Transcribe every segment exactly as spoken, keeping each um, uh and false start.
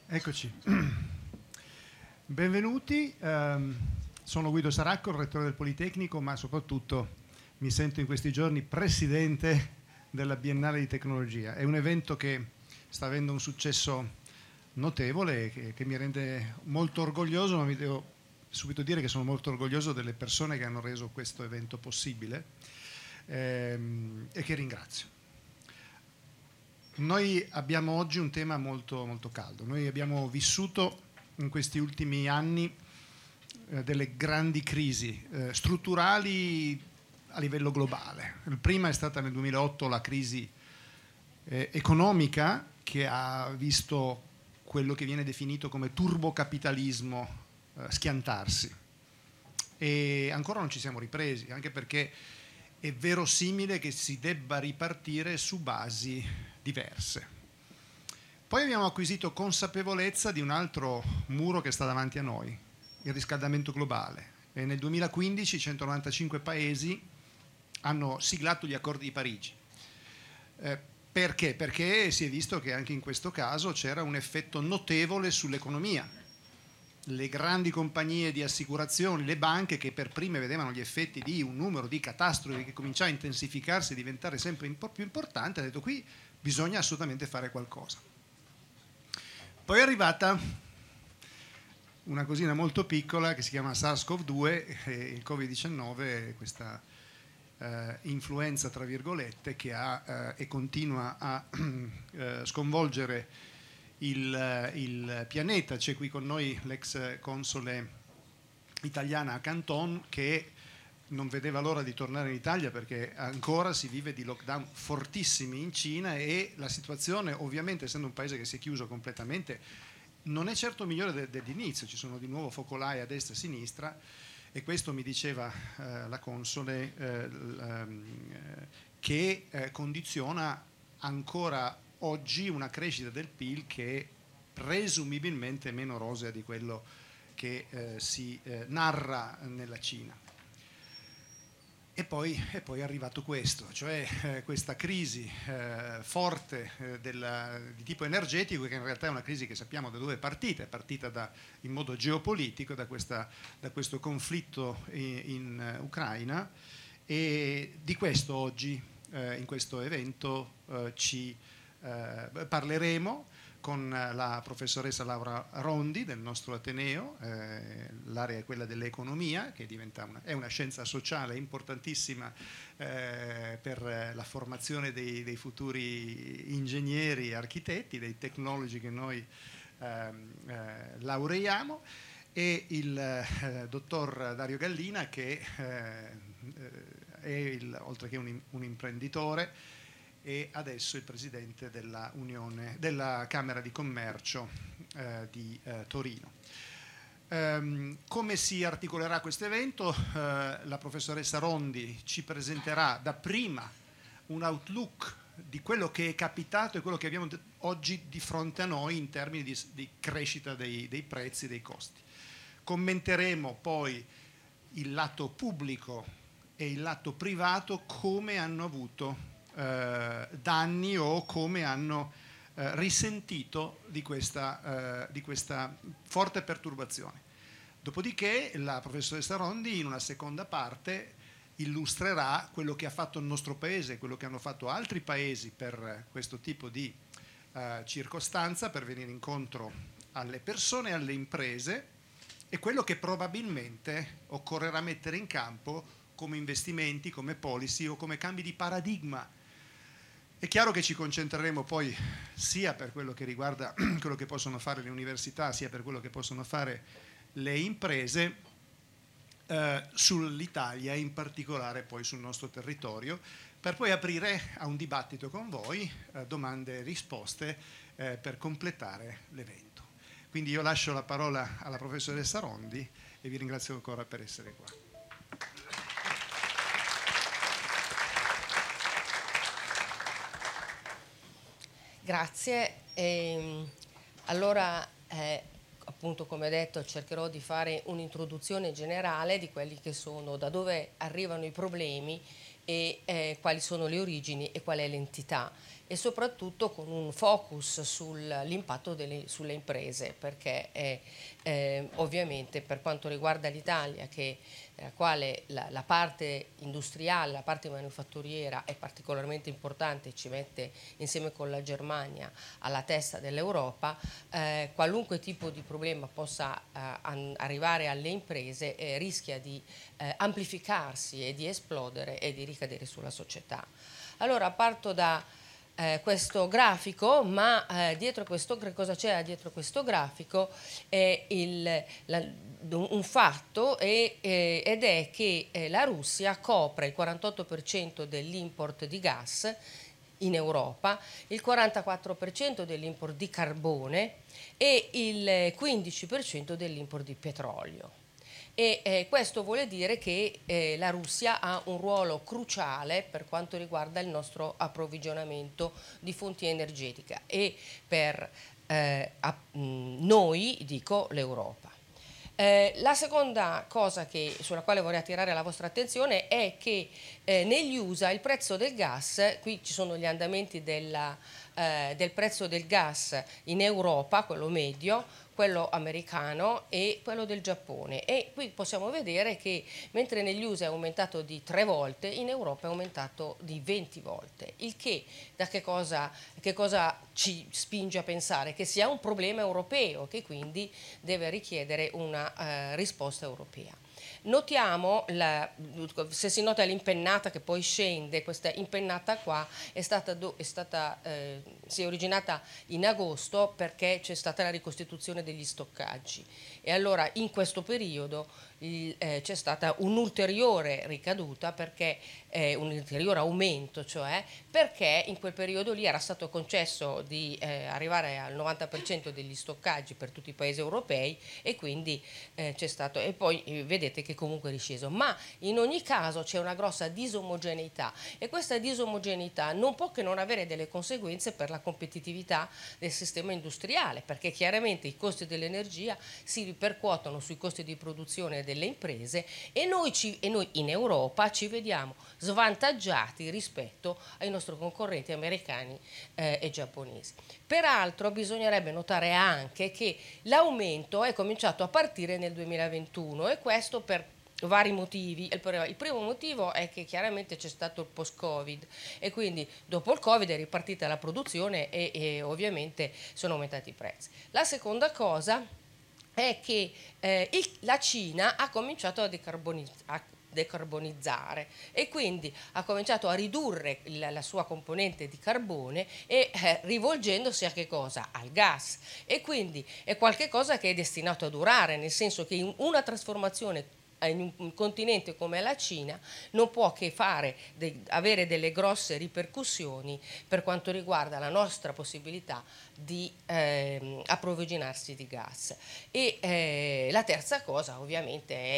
Eccoci. Benvenuti, um, sono Guido Saracco, il rettore del Politecnico, ma soprattutto mi sento in questi giorni presidente della Biennale di Tecnologia. È un evento che sta avendo un successo notevole, che, che mi rende molto orgoglioso, ma mi devo subito dire che sono molto orgoglioso delle persone che hanno reso questo evento possibile ehm, e che ringrazio. Noi abbiamo oggi un tema molto, molto caldo. Noi abbiamo vissuto in questi ultimi anni eh, delle grandi crisi eh, strutturali a livello globale. Il prima è stata nel duemilaotto la crisi eh, economica, che ha visto quello che viene definito come turbocapitalismo eh, schiantarsi. E ancora non ci siamo ripresi, anche perché è verosimile che si debba ripartire su basi diverse. Poi abbiamo acquisito consapevolezza di un altro muro che sta davanti a noi, il riscaldamento globale. E nel duemilaquindici centonovantacinque paesi hanno siglato gli accordi di Parigi. Eh, perché? Perché si è visto che anche in questo caso c'era un effetto notevole sull'economia. Le grandi compagnie di assicurazioni, le banche, che per prime vedevano gli effetti di un numero di catastrofi che cominciava a intensificarsi e diventare sempre più importante, hanno detto: qui bisogna assolutamente fare qualcosa. Poi è arrivata una cosina molto piccola che si chiama SARS-CoV due, e il covid diciannove, questa eh, influenza tra virgolette che ha eh, e continua a eh, sconvolgere Il, il pianeta. C'è qui con noi l'ex console italiana a Canton, che non vedeva l'ora di tornare in Italia perché ancora si vive di lockdown fortissimi in Cina e la situazione, ovviamente, essendo un paese che si è chiuso completamente, non è certo migliore de- dell'inizio. Ci sono di nuovo focolai a destra e a sinistra, e questo mi diceva eh, la console eh, l- eh, che eh, condiziona ancora oggi una crescita del P I L che è presumibilmente meno rosea di quello che eh, si eh, narra nella Cina. E poi, e poi è arrivato questo, cioè eh, questa crisi eh, forte eh, della, di tipo energetico, che in realtà è una crisi che sappiamo da dove è partita, è partita da, in modo geopolitico da, questa, da questo conflitto in, in uh, Ucraina, e di questo oggi eh, in questo evento eh, ci Eh, parleremo con la professoressa Laura Rondi del nostro Ateneo. Eh, l'area è quella dell'economia, che diventa una, è una scienza sociale importantissima eh, per la formazione dei, dei futuri ingegneri e architetti, dei technologi che noi eh, eh, laureiamo, e il eh, dottor Dario Gallina, che eh, è il, oltre che un, un imprenditore, e adesso il presidente della, Unione, della Camera di Commercio eh, di eh, Torino. Um, come si articolerà questo evento? Uh, la professoressa Rondi ci presenterà dapprima un outlook di quello che è capitato e quello che abbiamo oggi di fronte a noi in termini di, di crescita dei, dei prezzi e dei costi. Commenteremo poi il lato pubblico e il lato privato, come hanno avuto Eh, danni o come hanno eh, risentito di questa, eh, di questa forte perturbazione. Dopodiché la professoressa Rondi in una seconda parte illustrerà quello che ha fatto il nostro paese, quello che hanno fatto altri paesi per questo tipo di eh, circostanza, per venire incontro alle persone e alle imprese, e quello che probabilmente occorrerà mettere in campo come investimenti, come policy o come cambi di paradigma. È chiaro che ci concentreremo poi sia per quello che riguarda quello che possono fare le università, sia per quello che possono fare le imprese eh, sull'Italia, in particolare poi sul nostro territorio, per poi aprire a un dibattito con voi, eh, domande e risposte eh, per completare l'evento. Quindi io lascio la parola alla professoressa Rondi e vi ringrazio ancora per essere qua. Grazie. E, allora, eh, appunto, come detto, cercherò di fare un'introduzione generale di quelli che sono, da dove arrivano i problemi e eh, quali sono le origini e qual è l'entità. e soprattutto con un focus sull'impatto delle, sulle imprese, perché è, eh, ovviamente per quanto riguarda l'Italia, che nella quale la, la parte industriale, la parte manifatturiera è particolarmente importante, ci mette insieme con la Germania alla testa dell'Europa, eh, qualunque tipo di problema possa eh, an- arrivare alle imprese eh, rischia di eh, amplificarsi e di esplodere e di ricadere sulla società. Allora parto da eh, questo grafico, ma eh, dietro questo, cosa c'è dietro questo grafico è il, la, un fatto e, eh, ed è che eh, la Russia copre il quarantotto per cento dell'import di gas in Europa, il quarantaquattro per cento dell'import di carbone e il quindici per cento dell'import di petrolio. E eh, questo vuole dire che eh, la Russia ha un ruolo cruciale per quanto riguarda il nostro approvvigionamento di fonti energetiche e per eh, a, mh, noi, dico, l'Europa. Eh, la seconda cosa che, sulla quale vorrei attirare la vostra attenzione è che eh, negli U S A il prezzo del gas, qui ci sono gli andamenti della, eh, del prezzo del gas in Europa, quello medio, quello americano e quello del Giappone, e qui possiamo vedere che mentre negli U S A è aumentato di tre volte, in Europa è aumentato di venti volte, il che da che cosa, che cosa ci spinge a pensare? Che sia un problema europeo, che quindi deve richiedere una eh, risposta europea. Notiamo, la, se si nota l'impennata che poi scende, questa impennata qua è stata, è stata eh, si è originata in agosto perché c'è stata la ricostituzione degli stoccaggi e allora in questo periodo il, eh, c'è stata un'ulteriore ricaduta, perché eh, un ulteriore aumento, cioè perché in quel periodo lì era stato concesso di eh, arrivare al novanta per cento degli stoccaggi per tutti i paesi europei e quindi eh, c'è stato, e poi eh, vedete che comunque è risceso, ma in ogni caso c'è una grossa disomogeneità e questa disomogeneità non può che non avere delle conseguenze per la competitività del sistema industriale, perché chiaramente i costi dell'energia si ripercuotono sui costi di produzione delle imprese e noi, ci, e noi in Europa ci vediamo svantaggiati rispetto ai nostri concorrenti americani eh, e giapponesi. Peraltro bisognerebbe notare anche che l'aumento è cominciato a partire nel duemilaventuno e questo per vari motivi. Il primo motivo è che chiaramente c'è stato il post-Covid e quindi dopo il Covid è ripartita la produzione e, e ovviamente sono aumentati i prezzi. La seconda cosa è che eh, il, la Cina ha cominciato a decarbonizzare decarbonizzare e quindi ha cominciato a ridurre la, la sua componente di carbone e eh, rivolgendosi a che cosa? Al gas, e quindi è qualcosa che è destinato a durare, nel senso che in una trasformazione in un continente come la Cina non può che fare de, avere delle grosse ripercussioni per quanto riguarda la nostra possibilità di eh, approvvigionarsi di gas. E eh, la terza cosa ovviamente è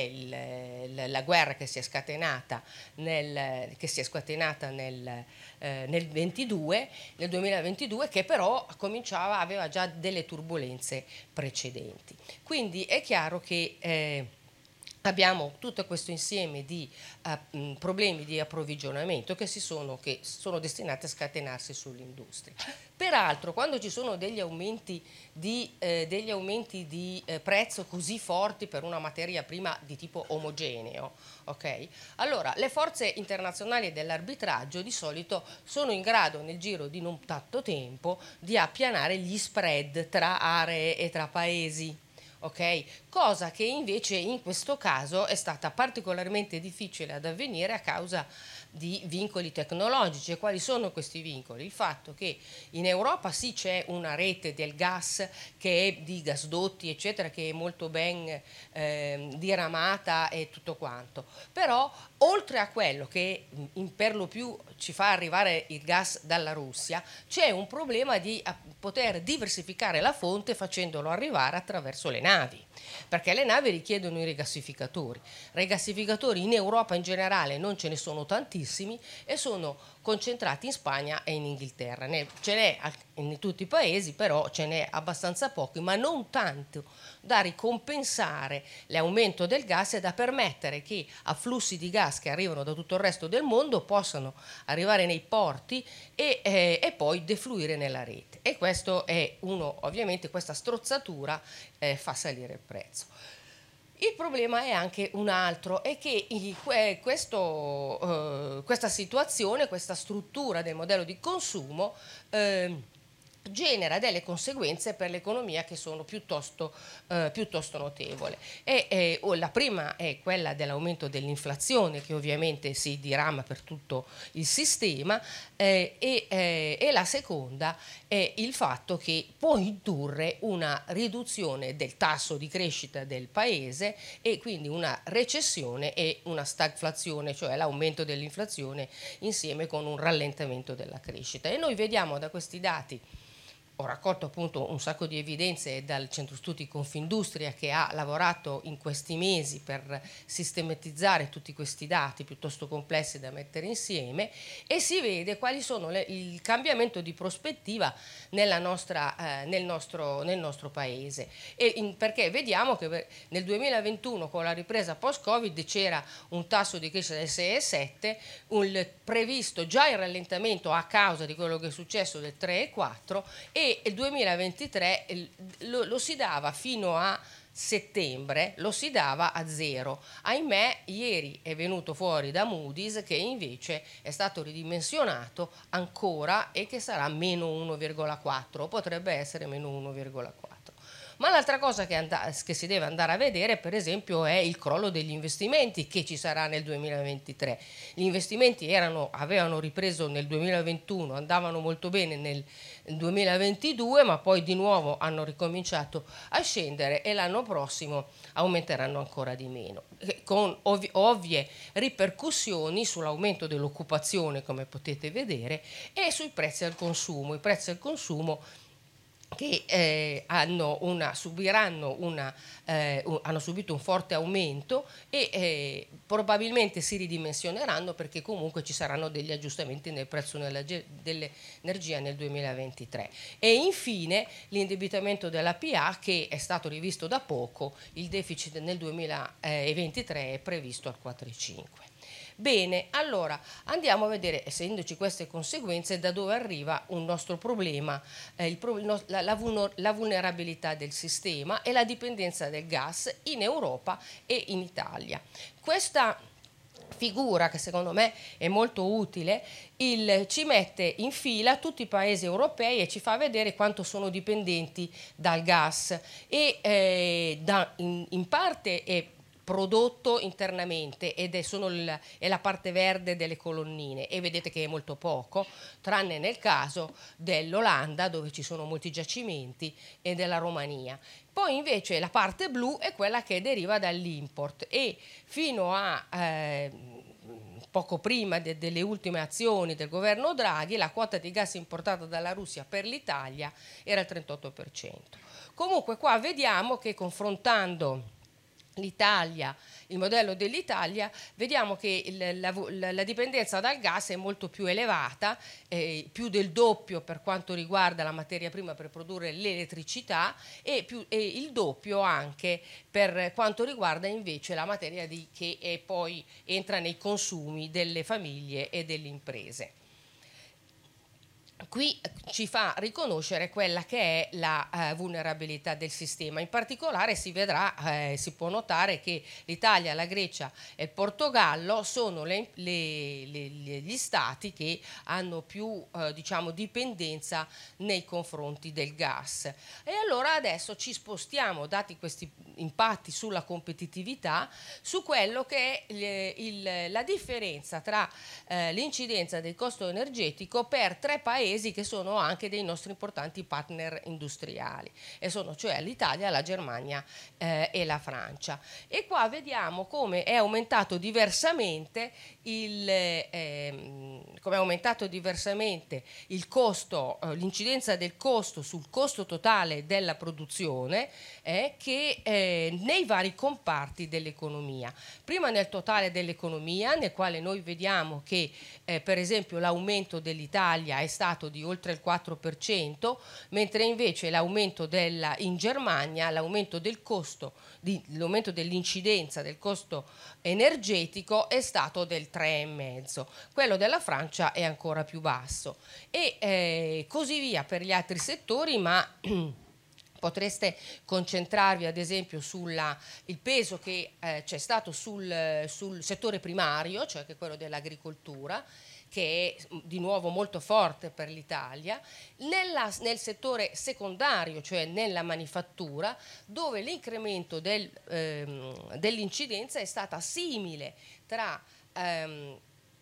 il, la guerra che si è scatenata nel, che si è scatenata nel, eh, nel ventidue, nel duemilaventidue, che però cominciava, aveva già delle turbolenze precedenti. Quindi è chiaro che eh, abbiamo tutto questo insieme di uh, problemi di approvvigionamento che, si sono, che sono destinati a scatenarsi sull'industria. Peraltro, quando ci sono degli aumenti di, eh, degli aumenti di eh, prezzo così forti per una materia prima di tipo omogeneo, okay? Allora le forze internazionali dell'arbitraggio di solito sono in grado nel giro di non tanto tempo di appianare gli spread tra aree e tra paesi. Okay? Cosa che invece in questo caso è stata particolarmente difficile ad avvenire a causa di vincoli tecnologici. E quali sono questi vincoli? Il fatto che in Europa sì c'è una rete del gas che è di gasdotti eccetera, che è molto ben eh, diramata e tutto quanto, però oltre a quello che in per lo più ci fa arrivare il gas dalla Russia, c'è un problema di poter diversificare la fonte facendolo arrivare attraverso le navi, perché le navi richiedono i rigassificatori. Rigassificatori in Europa in generale non ce ne sono tantissimi e sono concentrati in Spagna e in Inghilterra. Ne, ce n'è in tutti i paesi, però ce n'è abbastanza pochi, ma non tanto da ricompensare l'aumento del gas e da permettere che afflussi di gas che arrivano da tutto il resto del mondo possano arrivare nei porti e, eh, e poi defluire nella rete. E questo è uno, ovviamente questa strozzatura eh, fa salire il prezzo. Il problema è anche un altro, è che questo, eh, questa situazione, questa struttura del modello di consumo eh, genera delle conseguenze per l'economia che sono piuttosto, eh, piuttosto notevoli. E, eh, la prima è quella dell'aumento dell'inflazione, che ovviamente si dirama per tutto il sistema, eh, e, eh, e la seconda è il fatto che può indurre una riduzione del tasso di crescita del paese e quindi una recessione e una stagflazione, cioè l'aumento dell'inflazione insieme con un rallentamento della crescita. E noi vediamo da questi dati, ho raccolto appunto un sacco di evidenze dal Centro Studi Confindustria, che ha lavorato in questi mesi per sistematizzare tutti questi dati piuttosto complessi da mettere insieme, e si vede quali sono le, il cambiamento di prospettiva nella nostra, eh, nel, nostro, nel nostro paese. E in, perché vediamo che nel duemilaventuno, con la ripresa post-Covid, c'era un tasso di crescita del sei virgola sette, un previsto già il rallentamento a causa di quello che è successo del tre virgola quattro, e il duemilaventitré lo, lo si dava fino a settembre, lo si dava a zero. Ahimè, ieri è venuto fuori da Moody's che invece è stato ridimensionato ancora e che sarà meno uno virgola quattro, potrebbe essere meno uno virgola quattro. Ma l'altra cosa che, and- che si deve andare a vedere, per esempio, è il crollo degli investimenti che ci sarà nel duemilaventitré. Gli investimenti erano, avevano ripreso nel duemilaventuno, andavano molto bene nel duemilaventidue, ma poi di nuovo hanno ricominciato a scendere e l'anno prossimo aumenteranno ancora di meno, con ovvi- ovvie ripercussioni sull'aumento dell'occupazione, come potete vedere, e sui prezzi al consumo. I prezzi al consumo che eh, hanno una, subiranno una, eh, un, hanno subito un forte aumento e eh, probabilmente si ridimensioneranno, perché comunque ci saranno degli aggiustamenti nel prezzo dell'energia nel duemilaventitré. E infine l'indebitamento della P A, che è stato rivisto da poco, il deficit nel duemilaventitré è previsto al quattro virgola cinque. Bene, allora andiamo a vedere, essendoci queste conseguenze, da dove arriva un nostro problema, eh, il pro- la, la, la vulnerabilità del sistema e la dipendenza del gas in Europa e in Italia. Questa figura, che secondo me è molto utile, il, ci mette in fila tutti i paesi europei e ci fa vedere quanto sono dipendenti dal gas, e eh, da, in, in parte è prodotto internamente ed è, sono il, è la parte verde delle colonnine, e vedete che è molto poco, tranne nel caso dell'Olanda, dove ci sono molti giacimenti, e della Romania. Poi invece la parte blu è quella che deriva dall'import, e fino a eh, poco prima de, delle ultime azioni del governo Draghi, la quota di gas importata dalla Russia per l'Italia era il trentotto per cento. Comunque qua vediamo che, confrontando l'Italia, il modello dell'Italia, vediamo che il, la, la, la dipendenza dal gas è molto più elevata, eh, più del doppio per quanto riguarda la materia prima per produrre l'elettricità, e, più, e il doppio anche per quanto riguarda invece la materia di, che è poi entra nei consumi delle famiglie e delle imprese. Qui ci fa riconoscere quella che è la eh, vulnerabilità del sistema. In particolare si vedrà, eh, si può notare che l'Italia, la Grecia e il Portogallo sono le, le, le, gli stati che hanno più eh, diciamo, dipendenza nei confronti del gas. E allora adesso ci spostiamo, dati questi impatti sulla competitività, su quello che è il, il, la differenza tra eh, l'incidenza del costo energetico per tre paesi che sono anche dei nostri importanti partner industriali, e sono cioè l'Italia, la Germania eh, e la Francia. E qua vediamo come è aumentato diversamente il eh, come è aumentato diversamente il costo, eh, l'incidenza del costo sul costo totale della produzione, eh, che eh, nei vari comparti dell'economia. Prima nel totale dell'economia, nel quale noi vediamo che eh, per esempio l'aumento dell'Italia è stato aumentato di oltre il quattro per cento, mentre invece l'aumento della, in Germania l'aumento del costo, di, l'aumento dell'incidenza del costo energetico è stato del tre virgola cinque. Quello della Francia è ancora più basso e eh, così via per gli altri settori, ma potreste concentrarvi ad esempio sul peso che eh, c'è stato sul, sul settore primario, cioè che è quello dell'agricoltura, che è di nuovo molto forte per l'Italia, nella, nel settore secondario, cioè nella manifattura, dove l'incremento del, ehm, dell'incidenza è stata simile tra ehm,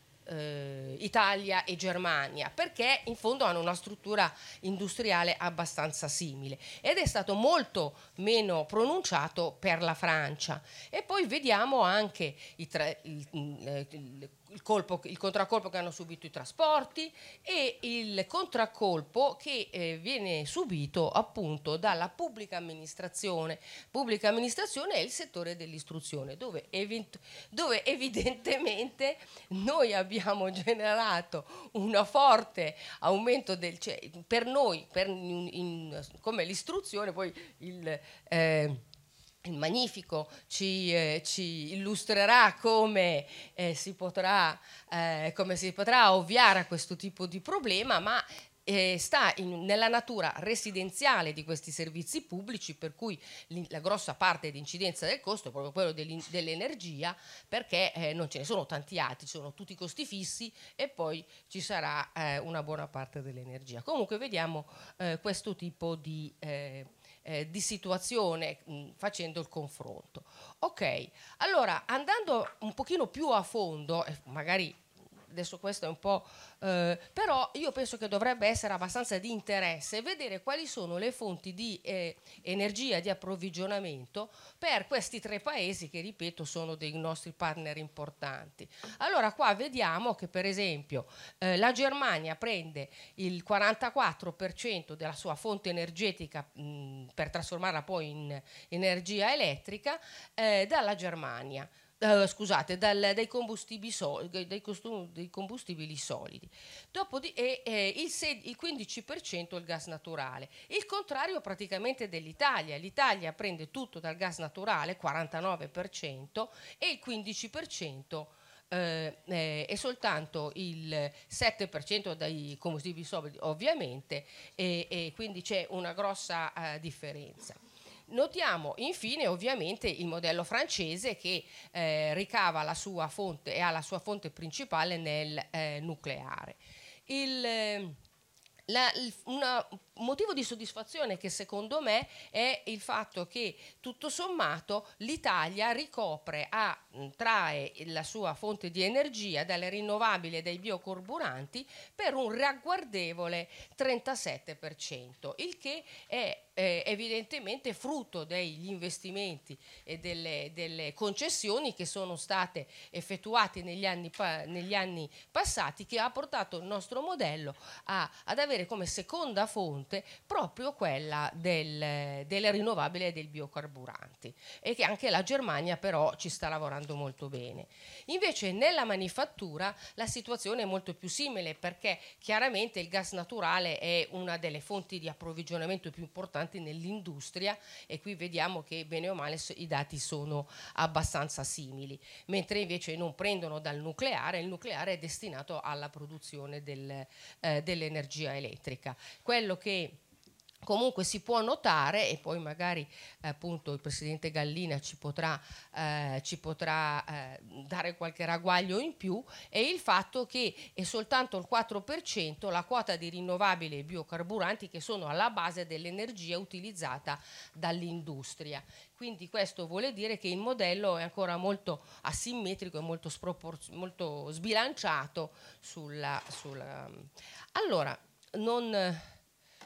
eh, Italia e Germania, perché in fondo hanno una struttura industriale abbastanza simile, ed è stato molto meno pronunciato per la Francia. E poi vediamo anche i tre, il, il, il, il, colpo, il contraccolpo che hanno subito i trasporti e il contraccolpo che eh, viene subito appunto dalla pubblica amministrazione. Pubblica amministrazione è il settore dell'istruzione, dove, event- dove evidentemente noi abbiamo generato un forte aumento del, cioè, per noi, per in, in, come l'istruzione, poi il eh, il Magnifico ci, eh, ci illustrerà come, eh, si potrà, eh, come si potrà ovviare a questo tipo di problema, ma eh, sta in, nella natura residenziale di questi servizi pubblici, per cui la grossa parte di incidenza del costo è proprio quello dell'energia, perché eh, non ce ne sono tanti altri, sono tutti costi fissi e poi ci sarà eh, una buona parte dell'energia. Comunque vediamo eh, questo tipo di... Eh, Eh, di situazione mh, facendo il confronto. Ok, allora andando un pochino più a fondo, eh, magari adesso questo è un po', eh, però io penso che dovrebbe essere abbastanza di interesse vedere quali sono le fonti di eh, energia, di approvvigionamento per questi tre paesi che, ripeto, sono dei nostri partner importanti. Allora qua vediamo che per esempio eh, la Germania prende il quarantaquattro per cento della sua fonte energetica mh, per trasformarla poi in energia elettrica eh, dalla Germania. Uh, scusate, dal, dai, combustibili solidi, dai, costum, dai combustibili solidi. Dopodiché eh, il, il quindici per cento il gas naturale. Il contrario praticamente dell'Italia. L'Italia prende tutto dal gas naturale, quarantanove per cento, e il quindici per cento eh, eh, e soltanto il sette per cento dai combustibili solidi, ovviamente, e, e quindi c'è una grossa uh, differenza. Notiamo infine ovviamente il modello francese che eh, ricava la sua fonte e ha la sua fonte principale nel eh, nucleare. Il, eh, la, il, una, un motivo di soddisfazione che secondo me è il fatto che tutto sommato l'Italia ricopre, ha, trae la sua fonte di energia dalle rinnovabili e dai biocarburanti per un ragguardevole trentasette per cento, il che è Eh, evidentemente frutto degli investimenti e delle, delle concessioni che sono state effettuate negli anni, pa- negli anni passati, che ha portato il nostro modello a, ad avere come seconda fonte proprio quella del, delle rinnovabili e dei biocarburanti, e che anche la Germania però ci sta lavorando molto bene. Invece nella manifattura la situazione è molto più simile, perché chiaramente il gas naturale è una delle fonti di approvvigionamento più importanti nell'industria, e qui vediamo che bene o male i dati sono abbastanza simili, mentre invece non prendono dal nucleare. Il nucleare è destinato alla produzione del, eh, dell'energia elettrica. Quello che comunque si può notare, e poi magari eh, appunto il presidente Gallina ci potrà, eh, ci potrà eh, dare qualche ragguaglio in più, è il fatto che è soltanto il quattro per cento la quota di rinnovabili e biocarburanti che sono alla base dell'energia utilizzata dall'industria. Quindi questo vuole dire che il modello è ancora molto asimmetrico e molto, sproporzio- molto sbilanciato sulla, sulla... Allora, non...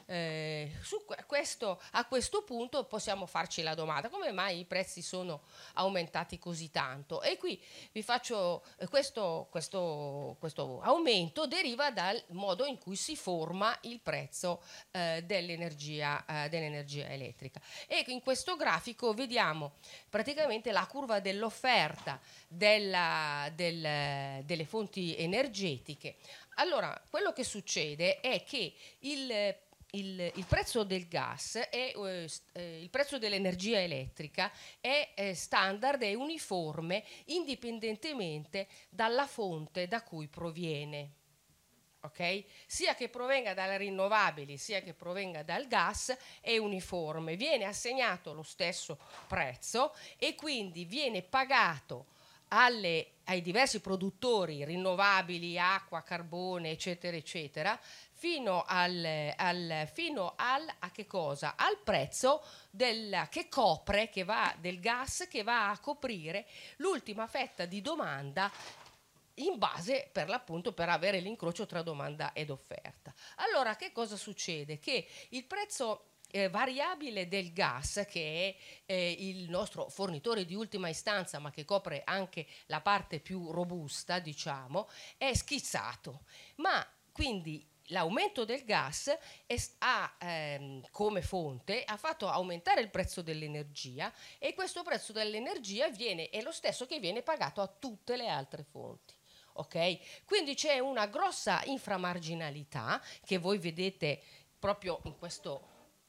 eh, su questo, a questo punto possiamo farci la domanda: come mai i prezzi sono aumentati così tanto? E qui vi faccio eh, questo, questo, questo aumento deriva dal modo in cui si forma il prezzo eh, dell'energia, eh, dell'energia elettrica. E in questo grafico vediamo praticamente la curva dell'offerta della, del, delle fonti energetiche. Allora, quello che succede è che il Il, il prezzo del gas è eh, il prezzo dell'energia elettrica è eh, standard, è uniforme indipendentemente dalla fonte da cui proviene. Okay? Sia che provenga dalle rinnovabili sia che provenga dal gas è uniforme, viene assegnato lo stesso prezzo e quindi viene pagato alle, ai diversi produttori rinnovabili, acqua, carbone, eccetera, eccetera, fino al, al, fino al a che cosa? Al prezzo del, che copre, che va del gas, che va a coprire l'ultima fetta di domanda in base per l'appunto per avere l'incrocio tra domanda ed offerta. Allora che cosa succede? Che il prezzo Eh, variabile del gas, che è eh, il nostro fornitore di ultima istanza ma che copre anche la parte più robusta, diciamo, è schizzato, ma quindi l'aumento del gas è, ha ehm, come fonte ha fatto aumentare il prezzo dell'energia e questo prezzo dell'energia viene, è lo stesso che viene pagato a tutte le altre fonti. Ok? Quindi c'è una grossa inframarginalità che voi vedete proprio in questo.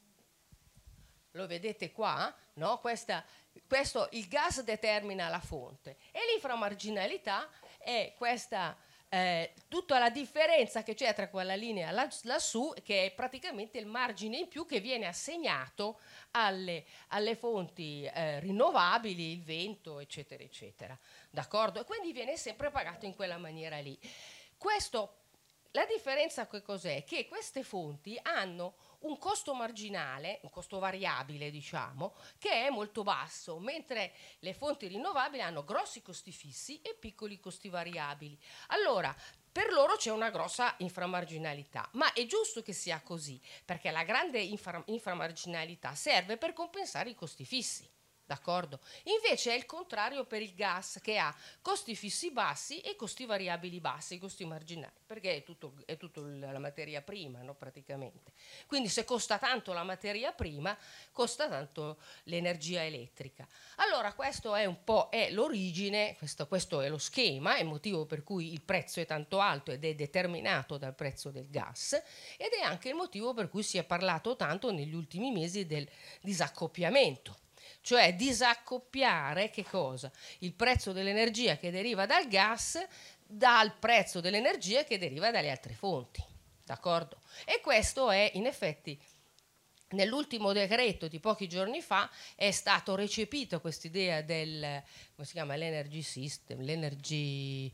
Lo vedete qua, no? Questa, questo, il gas determina la fonte e l'inframarginalità è questa, eh, tutta la differenza che c'è tra quella linea lassù, che è praticamente il margine in più che viene assegnato alle, alle fonti eh, rinnovabili, il vento, eccetera, eccetera. D'accordo? E quindi viene sempre pagato in quella maniera lì. Questo, la differenza che cos'è? Che queste fonti hanno un costo marginale, un costo variabile diciamo, che è molto basso, mentre le fonti rinnovabili hanno grossi costi fissi e piccoli costi variabili. Allora, per loro c'è una grossa inframarginalità, ma è giusto che sia così, perché la grande infra- inframarginalità serve per compensare i costi fissi. D'accordo? Invece è il contrario per il gas, che ha costi fissi bassi e costi variabili bassi, costi marginali, perché è tutto, è tutto la materia prima, no, praticamente. Quindi se costa tanto la materia prima, costa tanto l'energia elettrica. Allora questo è un po' è l'origine, questo, questo è lo schema, è il motivo per cui il prezzo è tanto alto ed è determinato dal prezzo del gas ed è anche il motivo per cui si è parlato tanto negli ultimi mesi del disaccoppiamento. Cioè disaccoppiare che cosa? Il prezzo dell'energia che deriva dal gas dal prezzo dell'energia che deriva dalle altre fonti, d'accordo? E questo è in effetti nell'ultimo decreto di pochi giorni fa è stato recepito quest'idea del, come si chiama, l'energy system, l'energy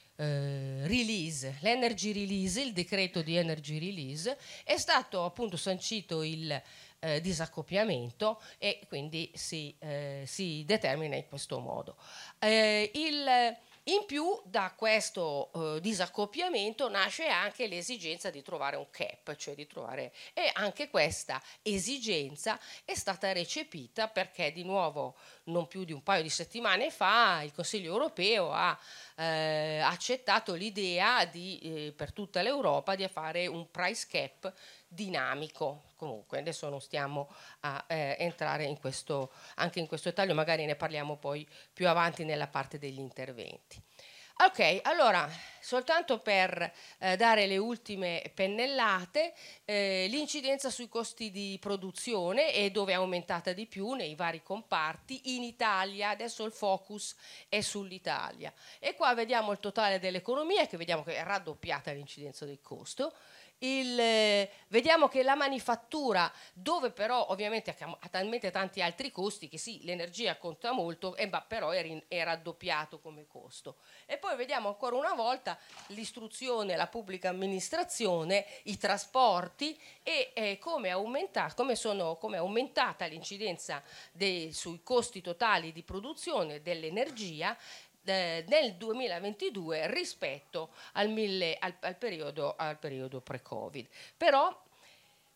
eh, release, l'energy release, il decreto di energy release, è stato appunto sancito il Eh, disaccoppiamento e quindi si, eh, si determina in questo modo. Eh, il, in più da questo eh, disaccoppiamento nasce anche l'esigenza di trovare un cap, cioè di trovare, e anche questa esigenza è stata recepita perché di nuovo non più di un paio di settimane fa il Consiglio europeo ha eh, accettato l'idea di, eh, per tutta l'Europa di fare un price cap dinamico. Comunque adesso non stiamo a eh, entrare in questo, anche in questo dettaglio, magari ne parliamo poi più avanti nella parte degli interventi. Ok, allora soltanto per eh, dare le ultime pennellate, eh, l'incidenza sui costi di produzione e dove è aumentata di più nei vari comparti in Italia. Adesso il focus è sull'Italia e qua vediamo il totale dell'economia, che vediamo che è raddoppiata l'incidenza del costo. Il, eh, vediamo che la manifattura, dove però ovviamente ha, ha talmente tanti altri costi che sì, l'energia conta molto, eh, ma però è, rin, è raddoppiato come costo. E poi vediamo ancora una volta l'istruzione, la pubblica amministrazione, i trasporti e eh, come, aumenta, come, sono, come è aumentata l'incidenza dei, sui costi totali di produzione dell'energia nel duemilaventidue rispetto al, mille, al, al, periodo, al periodo pre-Covid. Però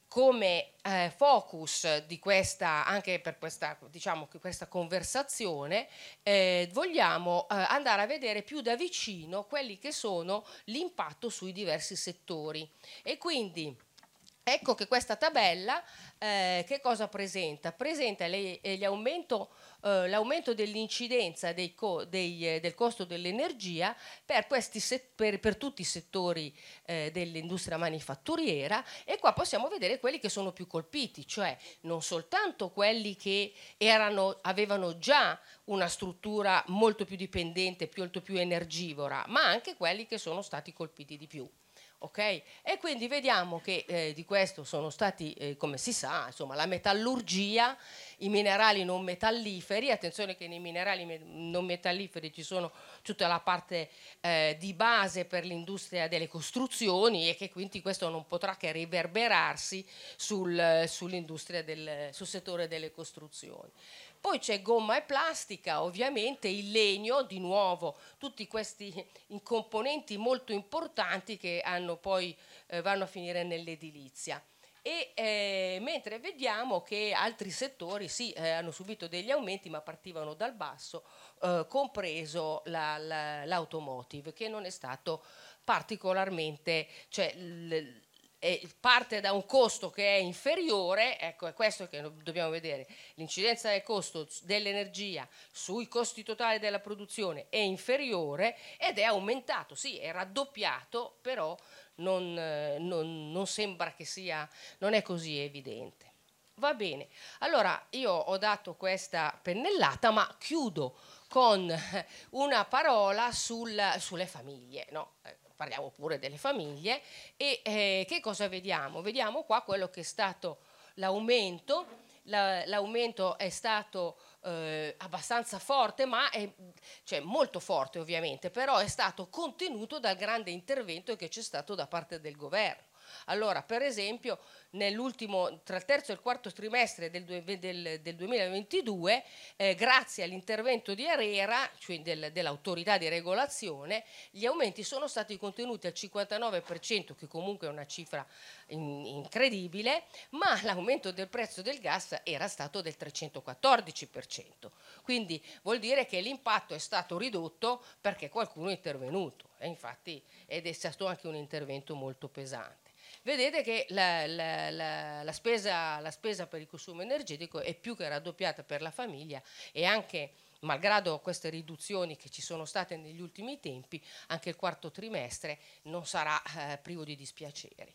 come eh, focus di questa, anche per questa, diciamo, questa conversazione, eh, vogliamo eh, andare a vedere più da vicino quelli che sono l'impatto sui diversi settori. E quindi ecco che questa tabella eh, che cosa presenta? Presenta le, gli aumento, eh, l'aumento dell'incidenza dei co- dei, eh, del costo dell'energia per, questi set, per, per tutti i settori eh, dell'industria manifatturiera, e qua possiamo vedere quelli che sono più colpiti, cioè non soltanto quelli che erano, avevano già una struttura molto più dipendente, molto più energivora, ma anche quelli che sono stati colpiti di più. Okay? E quindi vediamo che eh, di questo sono stati, eh, come si sa, insomma, la metallurgia, i minerali non metalliferi. Attenzione che nei minerali me- non metalliferi ci sono tutta la parte eh, di base per l'industria delle costruzioni, e che quindi questo non potrà che riverberarsi sul, sull'industria del, sul settore delle costruzioni. Poi c'è gomma e plastica, ovviamente il legno, di nuovo tutti questi componenti molto importanti che hanno poi, eh, vanno a finire nell'edilizia. E eh, mentre vediamo che altri settori sì, eh, hanno subito degli aumenti, ma partivano dal basso, eh, compreso la, la, l'automotive, che non è stato particolarmente, cioè l, e parte da un costo che è inferiore, ecco, è questo che dobbiamo vedere, l'incidenza del costo dell'energia sui costi totali della produzione è inferiore ed è aumentato, sì, è raddoppiato, però non, non, non sembra che sia, non è così evidente. Va bene, allora io ho dato questa pennellata, ma chiudo con una parola sul, sulle famiglie, no? Parliamo pure delle famiglie, e eh, che cosa vediamo? Vediamo qua quello che è stato l'aumento. La, l'aumento è stato eh, abbastanza forte, ma è, cioè molto forte ovviamente, però è stato contenuto dal grande intervento che c'è stato da parte del governo. Allora, per esempio, nell'ultimo, tra il terzo e il quarto trimestre del, del, del duemilaventidue, eh, grazie all'intervento di ARERA, cioè del, dell'autorità di regolazione, gli aumenti sono stati contenuti al cinquantanove per cento, che comunque è una cifra in, incredibile, ma l'aumento del prezzo del gas era stato del trecentoquattordici per cento. Quindi vuol dire che l'impatto è stato ridotto perché qualcuno è intervenuto, e infatti ed è stato anche un intervento molto pesante. Vedete che la, la, la, la, spesa, la spesa per il consumo energetico è più che raddoppiata per la famiglia, e anche, malgrado queste riduzioni che ci sono state negli ultimi tempi, anche il quarto trimestre non sarà eh, privo di dispiaceri.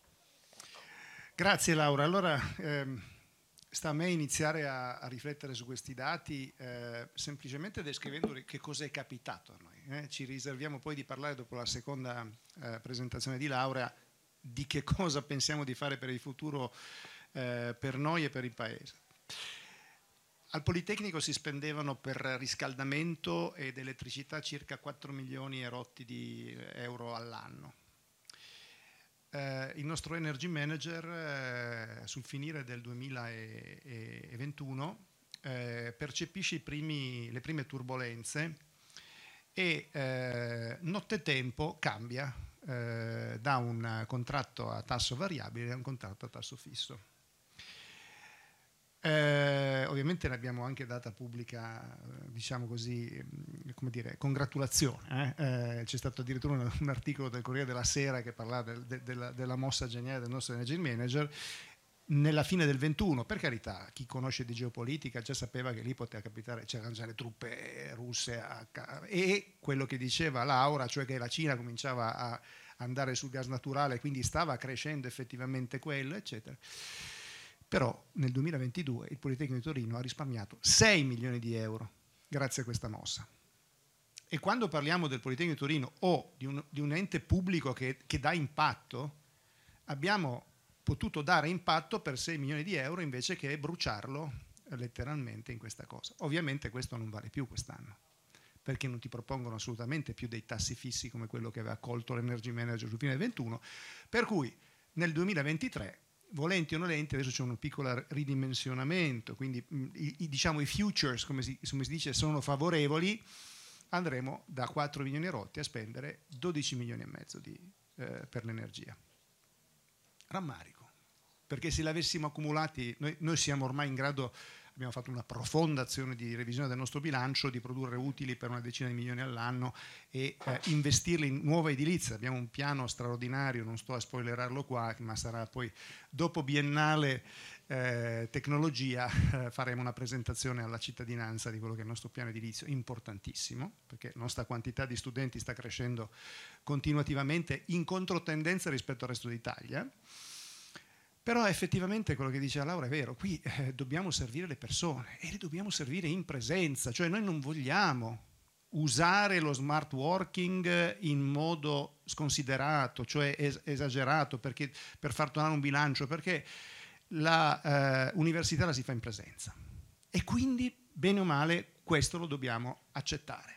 Grazie Laura. Allora ehm, sta a me iniziare a, a riflettere su questi dati, eh, semplicemente descrivendo che cosa è capitato a noi. Eh? Ci riserviamo poi di parlare dopo la seconda eh, presentazione di Laura di che cosa pensiamo di fare per il futuro, eh, per noi e per il Paese. Al Politecnico si spendevano per riscaldamento ed elettricità circa quattro milioni e rotti di euro all'anno. Eh, il nostro Energy Manager eh, sul finire del duemilaventuno eh, percepisce i primi, le prime turbolenze e eh, nottetempo cambia Eh, da un contratto a tasso variabile a un contratto a tasso fisso. Eh, ovviamente ne abbiamo anche data pubblica, diciamo così, come dire, congratulazione. Eh? Eh, c'è stato addirittura un, un articolo del Corriere della Sera che parlava del, de, della, della mossa geniale del nostro Energy Manager nella fine del ventuno. Per carità, chi conosce di geopolitica già sapeva che lì poteva capitare, c'erano già le truppe russe a, e quello che diceva Laura, cioè che la Cina cominciava a andare sul gas naturale, quindi stava crescendo effettivamente quello, eccetera. Però nel duemilaventidue il Politecnico di Torino ha risparmiato sei milioni di euro grazie a questa mossa. E quando parliamo del Politecnico di Torino o di un, di un ente pubblico che, che dà impatto, abbiamo potuto dare impatto per sei milioni di euro invece che bruciarlo letteralmente in questa cosa. Ovviamente questo non vale più quest'anno, perché non ti propongono assolutamente più dei tassi fissi come quello che aveva accolto l'Energy Manager sul fine del ventuno, per cui nel duemilaventitré, volenti o nolenti, adesso c'è un piccolo ridimensionamento, quindi i, i, diciamo i futures, come si, come si dice, sono favorevoli, andremo da quattro milioni rotti a spendere dodici milioni e mezzo di, eh, per l'energia. Rammarico, perché se li avessimo accumulati, noi, noi siamo ormai in grado, abbiamo fatto una profonda azione di revisione del nostro bilancio, di produrre utili per una decina di milioni all'anno e eh, investirli in nuova edilizia. Abbiamo un piano straordinario, non sto a spoilerarlo qua, ma sarà poi dopo biennale eh, tecnologia, eh, faremo una presentazione alla cittadinanza di quello che è il nostro piano edilizio, importantissimo, perché la nostra quantità di studenti sta crescendo continuativamente in controtendenza rispetto al resto d'Italia. Però effettivamente quello che dice Laura è vero, qui eh, dobbiamo servire le persone e le dobbiamo servire in presenza, cioè noi non vogliamo usare lo smart working in modo sconsiderato, cioè es- esagerato perché, per far tornare un bilancio, perché la eh, università la si fa in presenza e quindi bene o male questo lo dobbiamo accettare.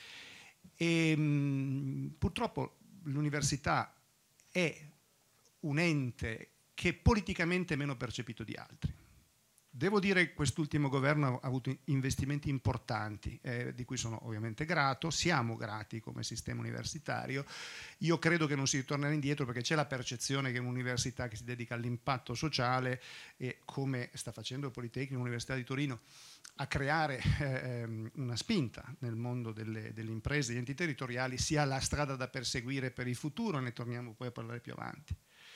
E, mh, purtroppo l'università è un ente che è politicamente meno percepito di altri. Devo dire che quest'ultimo governo ha avuto investimenti importanti, eh, di cui sono ovviamente grato, siamo grati come sistema universitario. Io credo che non si ritornerà indietro perché c'è la percezione che un'università che si dedica all'impatto sociale, e come sta facendo il Politecnico, l'Università di Torino, a creare eh, una spinta nel mondo delle, delle imprese e degli enti territoriali, sia la strada da perseguire per il futuro, ne torniamo poi a parlare più avanti.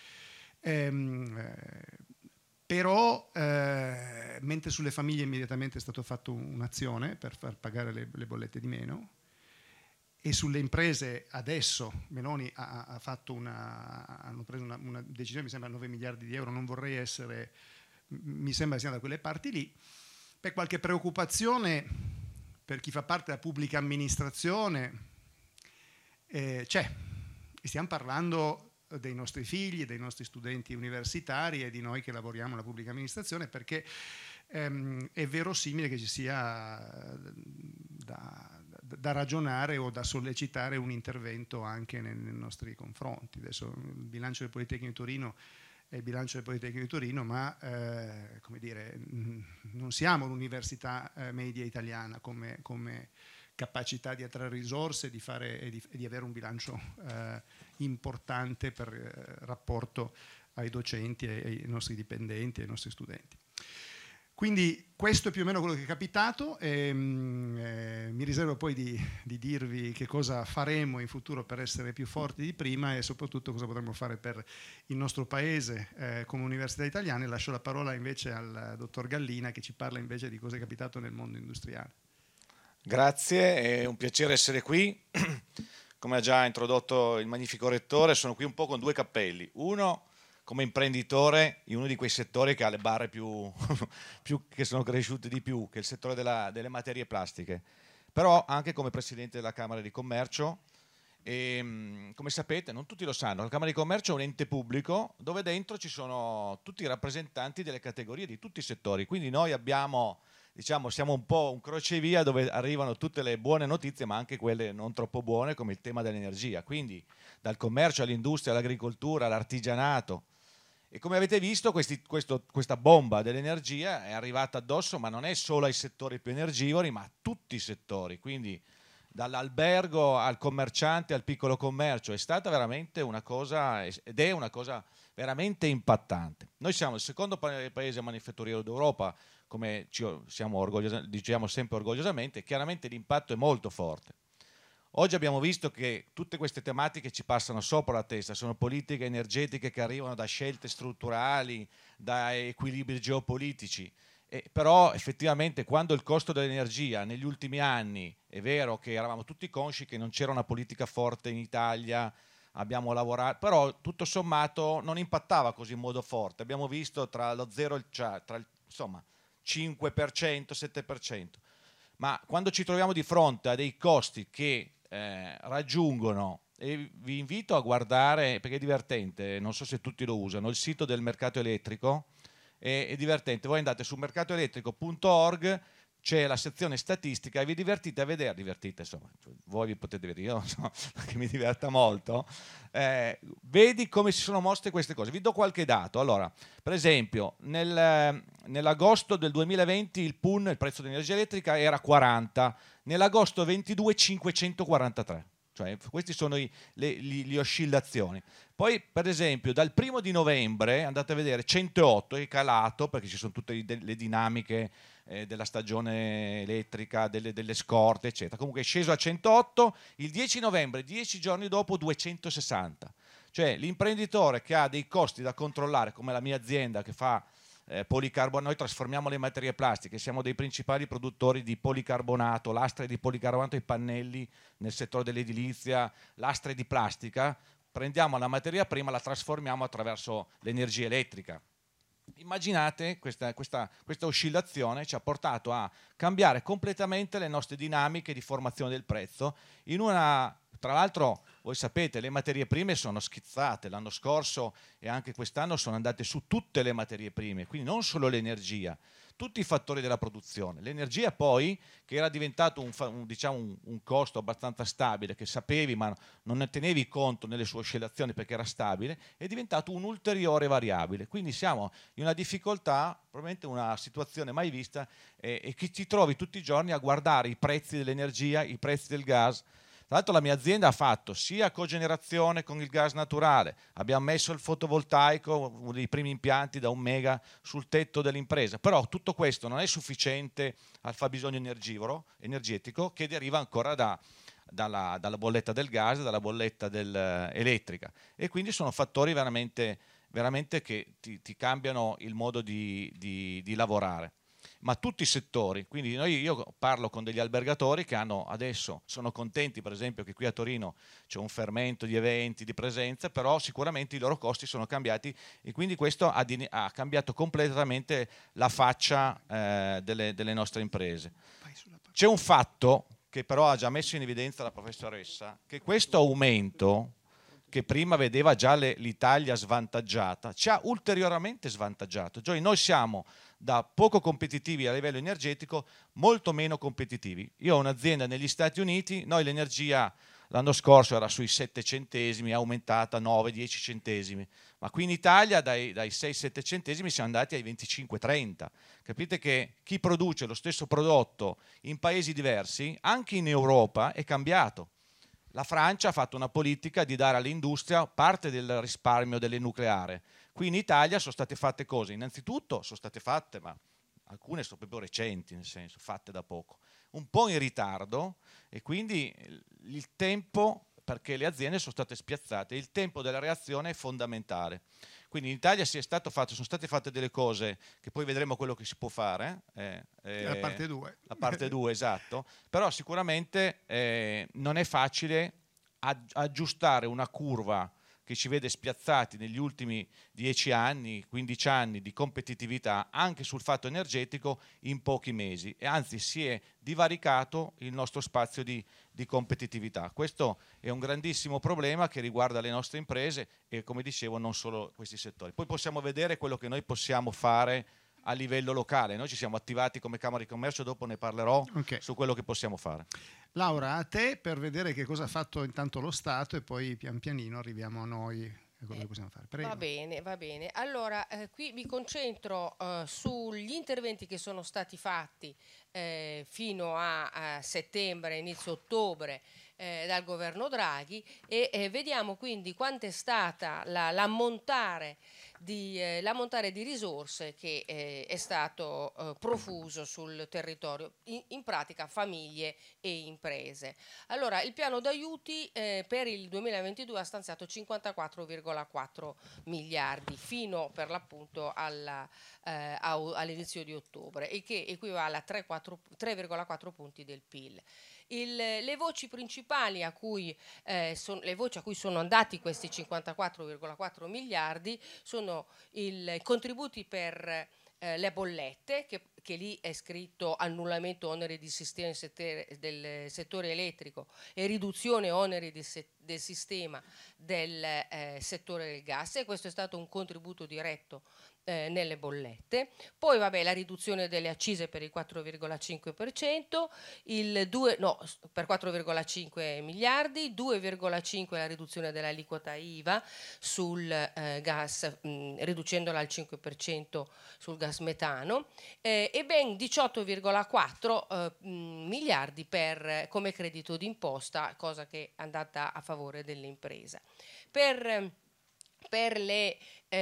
Ehm, eh, però eh, mentre sulle famiglie immediatamente è stato fatto un'azione per far pagare le, le bollette di meno, e sulle imprese adesso Meloni ha, ha fatto una, hanno preso una, una decisione, mi sembra nove miliardi di euro, non vorrei essere, mi sembra sia da quelle parti lì, per qualche preoccupazione per chi fa parte della pubblica amministrazione eh, c'è, e stiamo parlando dei nostri figli, dei nostri studenti universitari e di noi che lavoriamo nella pubblica amministrazione, perché ehm, è verosimile che ci sia da, da, da ragionare o da sollecitare un intervento anche nei, nei nostri confronti. Adesso il bilancio del Politecnico di Torino è il bilancio del Politecnico di Torino, ma eh, come dire, non siamo l'università eh, media italiana come, come capacità di attrarre risorse di fare, e, di, e di avere un bilancio eh, importante per eh, rapporto ai docenti, ai, ai nostri dipendenti, ai nostri studenti. Quindi questo è più o meno quello che è capitato e eh, mi riservo poi di, di dirvi che cosa faremo in futuro per essere più forti di prima e soprattutto cosa potremo fare per il nostro paese eh, come università italiana. E lascio la parola invece al dottor Gallina che ci parla invece di cosa è capitato nel mondo industriale. Grazie, è un piacere essere qui. Come ha già introdotto il magnifico rettore, sono qui un po' con due cappelli. Uno come imprenditore in uno di quei settori che ha le barre più, più che sono cresciute di più, che è il settore della, delle materie plastiche. Però anche come presidente della Camera di Commercio. E, come sapete, non tutti lo sanno, la Camera di Commercio è un ente pubblico dove dentro ci sono tutti i rappresentanti delle categorie di tutti i settori. Quindi noi abbiamo... Diciamo, siamo un po' un crocevia dove arrivano tutte le buone notizie, ma anche quelle non troppo buone, come il tema dell'energia. Quindi dal commercio all'industria, all'agricoltura, all'artigianato. E come avete visto, questi, questo, questa bomba dell'energia è arrivata addosso, ma non è solo ai settori più energivori, ma a tutti i settori. Quindi dall'albergo al commerciante, al piccolo commercio. È stata veramente una cosa, ed è una cosa veramente impattante. Noi siamo il secondo paese manifatturiero d'Europa, come ci siamo orgogliosi, diciamo sempre orgogliosamente. Chiaramente l'impatto è molto forte. Oggi abbiamo visto che tutte queste tematiche ci passano sopra la testa, sono politiche energetiche che arrivano da scelte strutturali, da equilibri geopolitici, e però effettivamente quando il costo dell'energia negli ultimi anni, è vero che eravamo tutti consci che non c'era una politica forte in Italia, abbiamo lavorato, però tutto sommato non impattava così in modo forte, abbiamo visto tra lo zero e il, tra il insomma, cinque per cento, sette per cento, ma quando ci troviamo di fronte a dei costi che eh, raggiungono, e vi invito a guardare perché è divertente, non so se tutti lo usano, il sito del mercato elettrico è, è divertente, voi andate su mercato elettrico punto org, c'è la sezione statistica e vi divertite a vedere, divertite insomma, voi vi potete vedere, io so, che mi diverta molto, eh, vedi come si sono mosse queste cose. Vi do qualche dato. Allora, per esempio, nel, nell'agosto del duemilaventi il P U N, il prezzo dell'energia elettrica, era quaranta, nell'agosto ventidue cinquecentoquarantatré. Cioè, queste sono i, le, le, le oscillazioni. Poi, per esempio, dal primo di novembre andate a vedere centootto è calato perché ci sono tutte le dinamiche eh, della stagione elettrica, delle, delle scorte, eccetera. Comunque è sceso a centootto, il dieci novembre, dieci giorni dopo, duecentosessanta. Cioè, l'imprenditore che ha dei costi da controllare, come la mia azienda che fa Eh, policarbonato, noi trasformiamo le materie plastiche, siamo dei principali produttori di policarbonato, lastre di policarbonato ai pannelli nel settore dell'edilizia, lastre di plastica, prendiamo la materia prima e la trasformiamo attraverso l'energia elettrica. Immaginate questa, questa, questa oscillazione ci ha portato a cambiare completamente le nostre dinamiche di formazione del prezzo in una, tra l'altro voi sapete, le materie prime sono schizzate, l'anno scorso e anche quest'anno sono andate su tutte le materie prime, quindi non solo l'energia, tutti i fattori della produzione. L'energia poi, che era diventato un, un, diciamo un, un costo abbastanza stabile, che sapevi ma non ne tenevi conto nelle sue oscillazioni perché era stabile, è diventato un'ulteriore variabile. Quindi siamo in una difficoltà, probabilmente una situazione mai vista, eh, e che ci trovi tutti i giorni a guardare i prezzi dell'energia, i prezzi del gas. Tra l'altro la mia azienda ha fatto sia cogenerazione con il gas naturale, abbiamo messo il fotovoltaico, uno dei primi impianti da un mega sul tetto dell'impresa, però tutto questo non è sufficiente al fabbisogno energivoro, energetico che deriva ancora da, dalla, dalla bolletta del gas, dalla bolletta del, eh, elettrica, e quindi sono fattori veramente, veramente che ti, ti cambiano il modo di, di, di lavorare. Ma tutti i settori, quindi noi, io parlo con degli albergatori che hanno adesso, sono contenti per esempio che qui a Torino c'è un fermento di eventi, di presenza, però sicuramente i loro costi sono cambiati e quindi questo ha, di, ha cambiato completamente la faccia eh, delle, delle nostre imprese. C'è un fatto che però ha già messo in evidenza la professoressa, che questo aumento che prima vedeva già le, l'Italia svantaggiata, ci ha ulteriormente svantaggiato. Cioè noi siamo da poco competitivi a livello energetico molto meno competitivi. Io ho un'azienda negli Stati Uniti, noi l'energia l'anno scorso era sui sette centesimi, è aumentata a nove dieci centesimi, ma qui in Italia dai, dai sei sette centesimi siamo andati ai venticinque trenta. Capite che chi produce lo stesso prodotto in paesi diversi, anche in Europa, è cambiato. La Francia ha fatto una politica di dare all'industria parte del risparmio delle nucleare. Qui in Italia sono state fatte cose, innanzitutto sono state fatte, ma alcune sono proprio recenti, nel senso, fatte da poco, un po' in ritardo, e quindi il tempo, perché le aziende sono state spiazzate, il tempo della reazione è fondamentale. Quindi in Italia si è stato fatto, sono state fatte delle cose che poi vedremo quello che si può fare. Eh, eh, la parte due. La parte due, esatto. Però sicuramente eh, non è facile agg- aggiustare una curva che ci vede spiazzati negli ultimi dieci anni, quindici anni di competitività anche sul fatto energetico in pochi mesi, e anzi si è divaricato il nostro spazio di, di competitività. Questo è un grandissimo problema che riguarda le nostre imprese e, come dicevo, non solo questi settori. Poi possiamo vedere quello che noi possiamo fare a livello locale. Noi ci siamo attivati come Camera di Commercio, dopo ne parlerò, okay, su quello che possiamo fare. Laura, a te per vedere che cosa ha fatto intanto lo Stato e poi pian pianino arriviamo a noi e quello che possiamo fare. Prego. Va bene, va bene. Allora, eh, qui mi concentro eh, sugli interventi che sono stati fatti eh, fino a, a settembre, inizio ottobre, eh, dal governo Draghi, e eh, vediamo quindi quanto è stata la, l'ammontare di, eh, l'ammontare di risorse che eh, è stato eh, profuso sul territorio, in, in pratica famiglie e imprese. Allora, il piano d'aiuti eh, per il duemilaventidue ha stanziato cinquantaquattro virgola quattro miliardi fino per l'appunto alla, eh, all'inizio di ottobre, e che equivale a tre virgola quattro punti del P I L. Il, le voci principali a cui eh, son, le voci a cui sono andati questi cinquantaquattro virgola quattro miliardi sono i contributi per eh, le bollette, che, che lì è scritto annullamento oneri di sistema del settore elettrico e riduzione oneri di se, del sistema del eh, settore del gas, e questo è stato un contributo diretto eh, nelle bollette. Poi vabbè, la riduzione delle accise per il quattro virgola cinque per cento, il due, no, per quattro virgola cinque miliardi, due virgola cinque la riduzione dell'aliquota I V A sul eh, gas, mh, riducendola al cinque per cento sul gas metano, eh, e ben diciotto virgola quattro eh, miliardi per, come credito d'imposta, cosa che è andata a favore dell'impresa. Per, per le,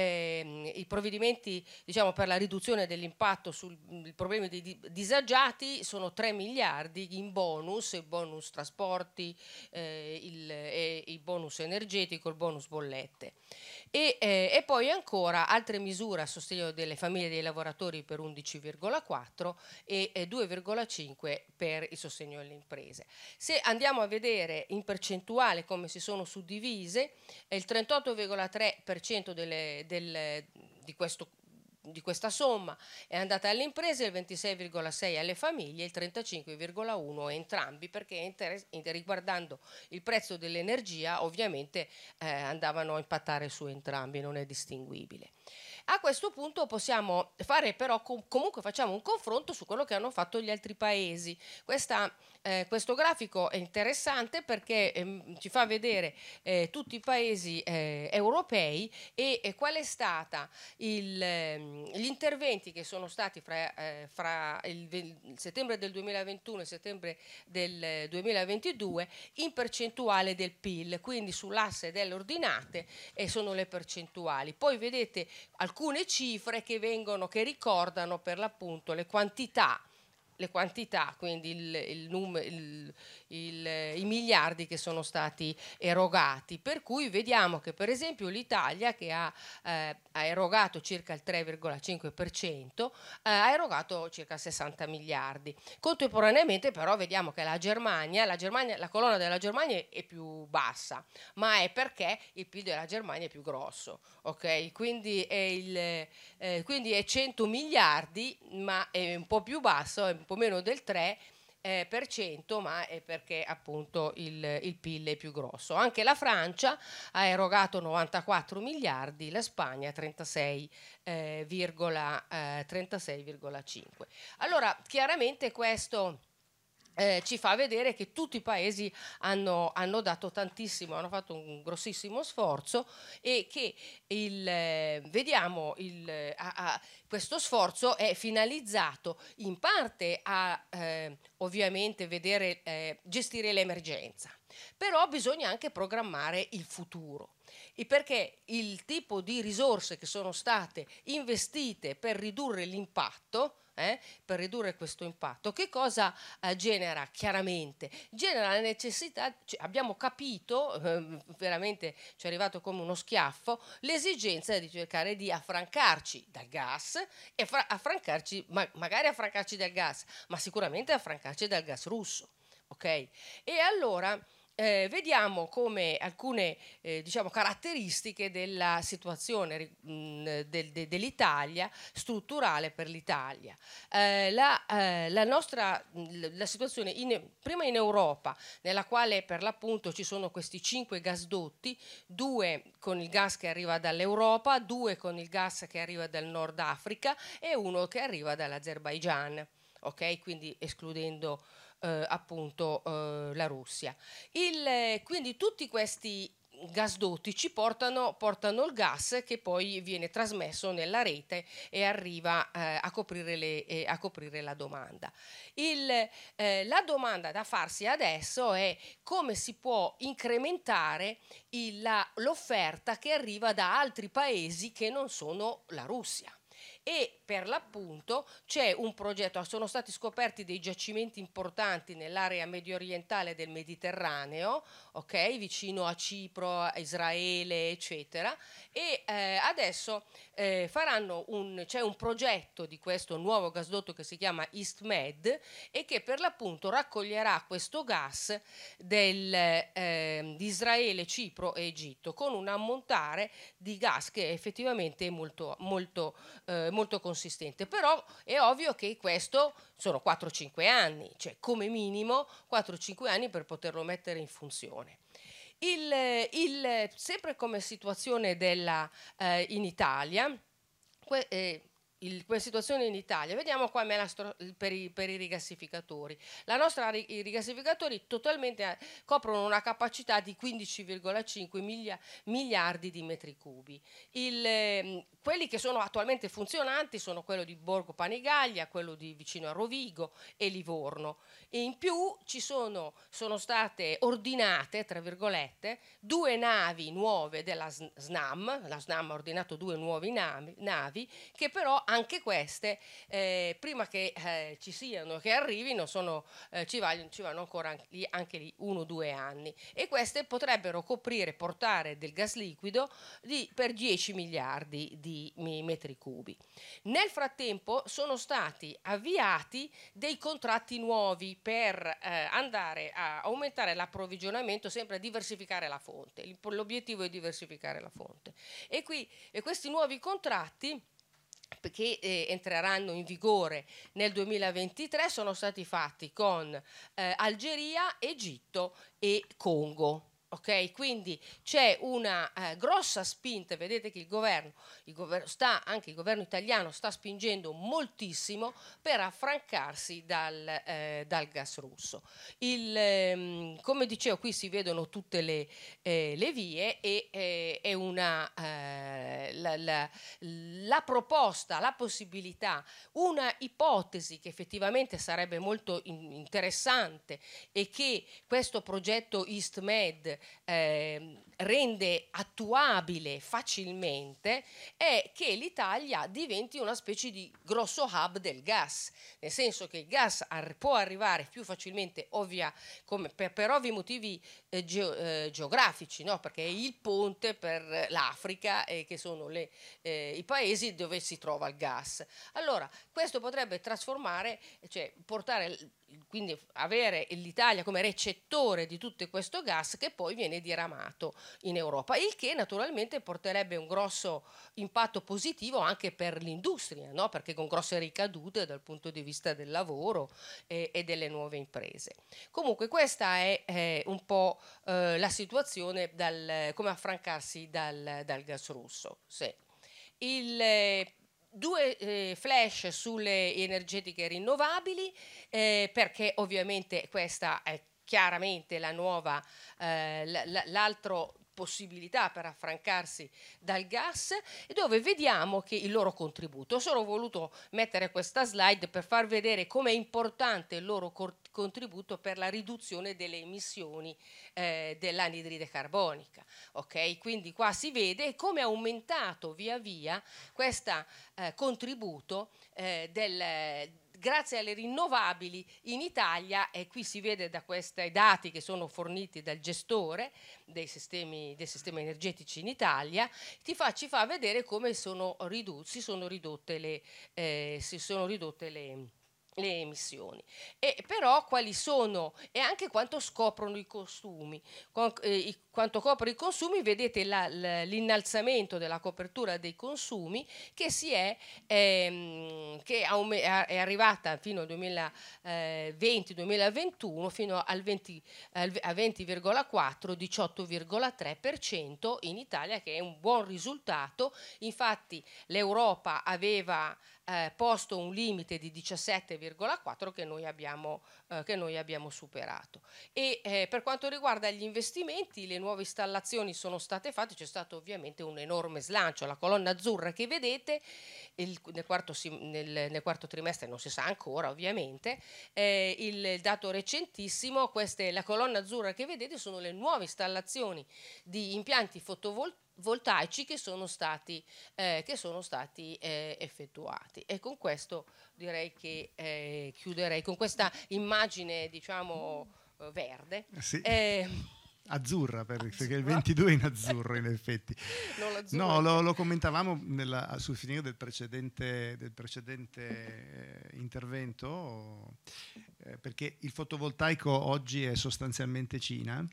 eh, i provvedimenti, diciamo, per la riduzione dell'impatto sul problemi dei disagiati sono tre miliardi in bonus, il bonus trasporti, eh, il, eh, il bonus energetico, il bonus bollette. E, eh, e poi ancora altre misure a sostegno delle famiglie e dei lavoratori per undici virgola quattro e eh, due virgola cinque per il sostegno alle imprese. Se andiamo a vedere in percentuale come si sono suddivise, eh, il trentotto virgola tre per cento delle, del, di questo di questa somma è andata alle imprese, il ventisei virgola sei alle famiglie, il trentacinque virgola uno a entrambi, perché inter- riguardando il prezzo dell'energia ovviamente eh, andavano a impattare su entrambi, non è distinguibile. A questo punto possiamo fare però com- comunque facciamo un confronto su quello che hanno fatto gli altri paesi. Questa, eh, questo grafico è interessante perché ehm, ci fa vedere eh, tutti i paesi eh, europei e, e qual è stata il, ehm, gli interventi che sono stati fra, eh, fra il, il settembre del duemilaventuno e il settembre del duemilaventidue in percentuale del P I L, quindi sull'asse delle ordinate e sono le percentuali. Poi vedete alcune cifre che vengono, che ricordano per l'appunto le quantità, le quantità, quindi il, il num- il, il, i miliardi che sono stati erogati, per cui vediamo che per esempio l'Italia, che ha, eh, ha erogato circa il tre virgola cinque per cento, eh, ha erogato circa sessanta miliardi. Contemporaneamente però vediamo che la Germania, la Germania, la colonna della Germania è più bassa, ma è perché il P I L della Germania è più grosso, ok? Quindi è, il, eh, quindi è cento miliardi, ma è un po' più basso, è un po' meno del tre eh, per cento, ma è perché appunto il, il P I L è più grosso. Anche la Francia ha erogato novantaquattro miliardi, la Spagna trentasei virgola cinque. Allora, chiaramente questo Eh, ci fa vedere che tutti i paesi hanno, hanno dato tantissimo, hanno fatto un grossissimo sforzo e che il, eh, vediamo il, a, a, questo sforzo è finalizzato in parte a eh, ovviamente vedere, eh, gestire l'emergenza, però bisogna anche programmare il futuro. E perché il tipo di risorse che sono state investite per ridurre l'impatto, eh, per ridurre questo impatto, che cosa eh, genera? Chiaramente genera la necessità, cioè abbiamo capito, eh, veramente ci è arrivato come uno schiaffo, l'esigenza di cercare di affrancarci dal gas e fra- affrancarci, ma- magari affrancarci dal gas, ma sicuramente affrancarci dal gas russo, ok? E allora Eh, vediamo come alcune eh, diciamo, caratteristiche della situazione mh, del, de, dell'Italia, strutturale per l'Italia. Eh, la, eh, la nostra la situazione in, prima in Europa, nella quale per l'appunto ci sono questi cinque gasdotti, due con il gas che arriva dall'Europa, due con il gas che arriva dal Nord Africa e uno che arriva dall'Azerbaigian, ok? Quindi escludendo Eh, appunto eh, la Russia. Il, eh, quindi tutti questi gasdotti ci portano, portano il gas che poi viene trasmesso nella rete e arriva eh, a, coprire le, eh, a coprire la domanda. Il, eh, la domanda da farsi adesso è come si può incrementare il, la, l'offerta che arriva da altri paesi che non sono la Russia. E per l'appunto c'è un progetto, sono stati scoperti dei giacimenti importanti nell'area medio orientale del Mediterraneo, ok, vicino a Cipro, a Israele, eccetera, e eh, adesso eh, faranno un, c'è un progetto di questo nuovo gasdotto che si chiama EastMed e che per l'appunto raccoglierà questo gas del, eh, di Israele, Cipro e Egitto con un ammontare di gas che effettivamente è molto, molto eh, molto consistente, però è ovvio che questo sono quattro cinque anni, cioè come minimo quattro cinque anni per poterlo mettere in funzione. Il, il, sempre come situazione della, eh, in Italia, que, eh, Il, questa situazione in Italia, vediamo qua me la sto, per, i, per i rigassificatori. La nostra, i rigassificatori totalmente eh, coprono una capacità di quindici virgola cinque miglia, miliardi di metri cubi. Il, eh, quelli che sono attualmente funzionanti sono quello di Borgo Panigaglia, quello di vicino a Rovigo e Livorno. E in più ci sono, sono state ordinate, tra virgolette, due navi nuove della SNAM, la SNAM ha ordinato due nuove navi, navi che però anche queste, eh, prima che eh, ci siano, che arrivino, sono, eh, ci, vogliono, ci vanno ancora anche lì, anche lì uno o due anni. E queste potrebbero coprire, portare del gas liquido di, per dieci miliardi di metri cubi. Nel frattempo sono stati avviati dei contratti nuovi per eh, andare a aumentare l'approvvigionamento, sempre a diversificare la fonte. L'obiettivo è diversificare la fonte. E, qui, e questi nuovi contratti che eh, entreranno in vigore nel duemilaventitré sono stati fatti con eh, Algeria, Egitto e Congo. Ok, quindi c'è una eh, grossa spinta, vedete che il governo, il governo sta, anche il governo italiano sta spingendo moltissimo per affrancarsi dal, eh, dal gas russo. Il, ehm, come dicevo, qui si vedono tutte le, eh, le vie e eh, è una eh, la, la, la proposta, la possibilità, una ipotesi che effettivamente sarebbe molto in, interessante e che questo progetto EastMed Eh, rende attuabile facilmente, è che l'Italia diventi una specie di grosso hub del gas, nel senso che il gas ar- può arrivare più facilmente, ovvia, come per, per ovvi motivi eh, geo- eh, geografici, no? Perché è il ponte per l'Africa, eh, che sono le, eh, i paesi dove si trova il gas. Allora questo potrebbe trasformare, cioè portare, quindi avere l'Italia come recettore di tutto questo gas che poi viene diramato in Europa, il che naturalmente porterebbe un grosso impatto positivo anche per l'industria, no? Perché con grosse ricadute dal punto di vista del lavoro e, e delle nuove imprese. Comunque questa è eh, un po' eh, la situazione, dal, come affrancarsi dal, dal gas russo. Sì. Il eh, Due eh, flash sulle energetiche rinnovabili, eh, perché ovviamente questa è chiaramente la nuova, eh, l- l- l'altro possibilità per affrancarsi dal gas, dove vediamo che il loro contributo. Ho solo voluto mettere questa slide per far vedere com'è importante il loro cor- contributo per la riduzione delle emissioni eh, dell'anidride carbonica. Ok, quindi qua si vede come è aumentato via via questo eh, contributo eh, del grazie alle rinnovabili in Italia, e qui si vede da questi dati che sono forniti dal gestore dei sistemi, dei sistemi energetici in Italia, ti fa, ci fa vedere come sono ridu- si sono ridotte le, eh, si sono ridotte le le emissioni, e però quali sono e anche quanto scoprono i consumi. Con, eh, i, quanto coprono i consumi, vedete la, la, l'innalzamento della copertura dei consumi che si è ehm, che aume- è arrivata fino al duemilaventi duemilaventuno fino al venti, al, a venti virgola quattro diciotto virgola tre per cento in Italia, che è un buon risultato. Infatti l'Europa aveva Eh, posto un limite di diciassette virgola quattro che noi abbiamo, eh, che noi abbiamo superato. E eh, per quanto riguarda gli investimenti, le nuove installazioni sono state fatte, c'è stato ovviamente un enorme slancio. La colonna azzurra che vedete il, nel, quarto, nel, nel quarto trimestre non si sa ancora ovviamente, eh, il, il dato recentissimo, queste, la colonna azzurra che vedete sono le nuove installazioni di impianti fotovoltaici voltaici che sono stati, eh, che sono stati eh, effettuati. E con questo direi che eh, chiuderei con questa immagine, diciamo, eh, verde. Sì. Eh, Azzurra, per, azzurra, perché il ventidue è in azzurro in effetti. No, lo, lo commentavamo nella, sul finire del precedente, del precedente eh, intervento, eh, perché il fotovoltaico oggi è sostanzialmente Cina.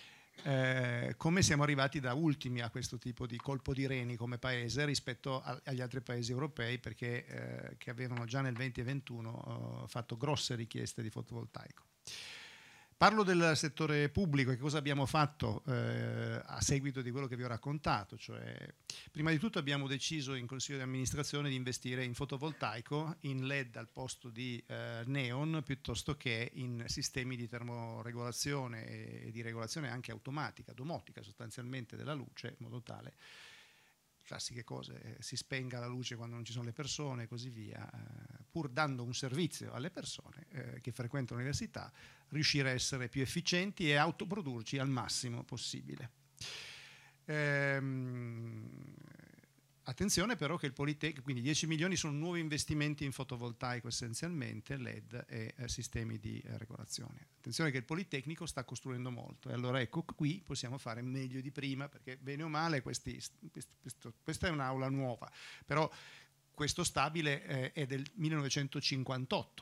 Eh, come siamo arrivati da ultimi a questo tipo di colpo di reni come paese rispetto a, agli altri paesi europei, perché eh, che avevano già nel venti e ventuno eh, fatto grosse richieste di fotovoltaico. Parlo del settore pubblico e che cosa abbiamo fatto eh, a seguito di quello che vi ho raccontato. Cioè, prima di tutto abbiamo deciso in consiglio di amministrazione di investire in fotovoltaico, in L E D al posto di eh, neon, piuttosto che in sistemi di termoregolazione e di regolazione anche automatica, domotica sostanzialmente della luce, in modo tale, classiche cose, eh, si spenga la luce quando non ci sono le persone e così via, eh, pur dando un servizio alle persone eh, che frequentano l'università, riuscire a essere più efficienti e autoprodurci al massimo possibile. Ehm, attenzione però che il Politecnico, quindi dieci milioni sono nuovi investimenti in fotovoltaico essenzialmente, L E D e eh, sistemi di eh, regolazione. Attenzione che il Politecnico sta costruendo molto e allora ecco qui possiamo fare meglio di prima, perché bene o male questi, questo, questa è un'aula nuova, però questo stabile eh, è del millenovecentocinquantotto.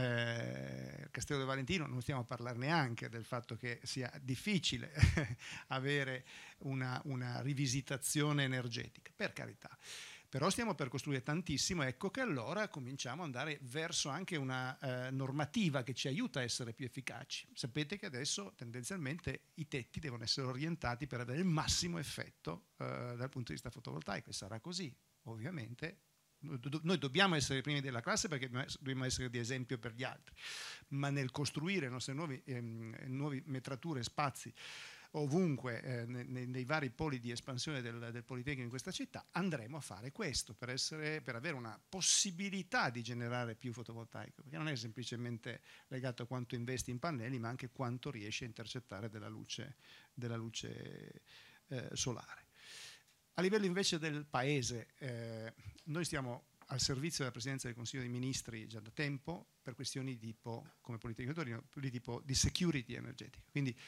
Eh, Castello del Valentino non stiamo a parlare neanche del fatto che sia difficile avere una, una rivisitazione energetica, per carità, però stiamo per costruire tantissimo. Ecco che allora cominciamo ad andare verso anche una eh, normativa che ci aiuta a essere più efficaci. Sapete che adesso tendenzialmente i tetti devono essere orientati per avere il massimo effetto eh, dal punto di vista fotovoltaico, e sarà così ovviamente. Noi dobbiamo essere i primi della classe perché dobbiamo essere di esempio per gli altri, ma nel costruire i nostri nuovi, ehm, nuovi metrature, spazi ovunque eh, nei, nei vari poli di espansione del, del Politecnico in questa città, andremo a fare questo per, essere, per avere una possibilità di generare più fotovoltaico, perché non è semplicemente legato a quanto investi in pannelli, ma anche quanto riesci a intercettare della luce, della luce eh, solare. A livello invece del Paese, eh, noi stiamo al servizio della Presidenza del Consiglio dei Ministri già da tempo per questioni di tipo, come Politecnico di Torino, di tipo di security energetica. Quindi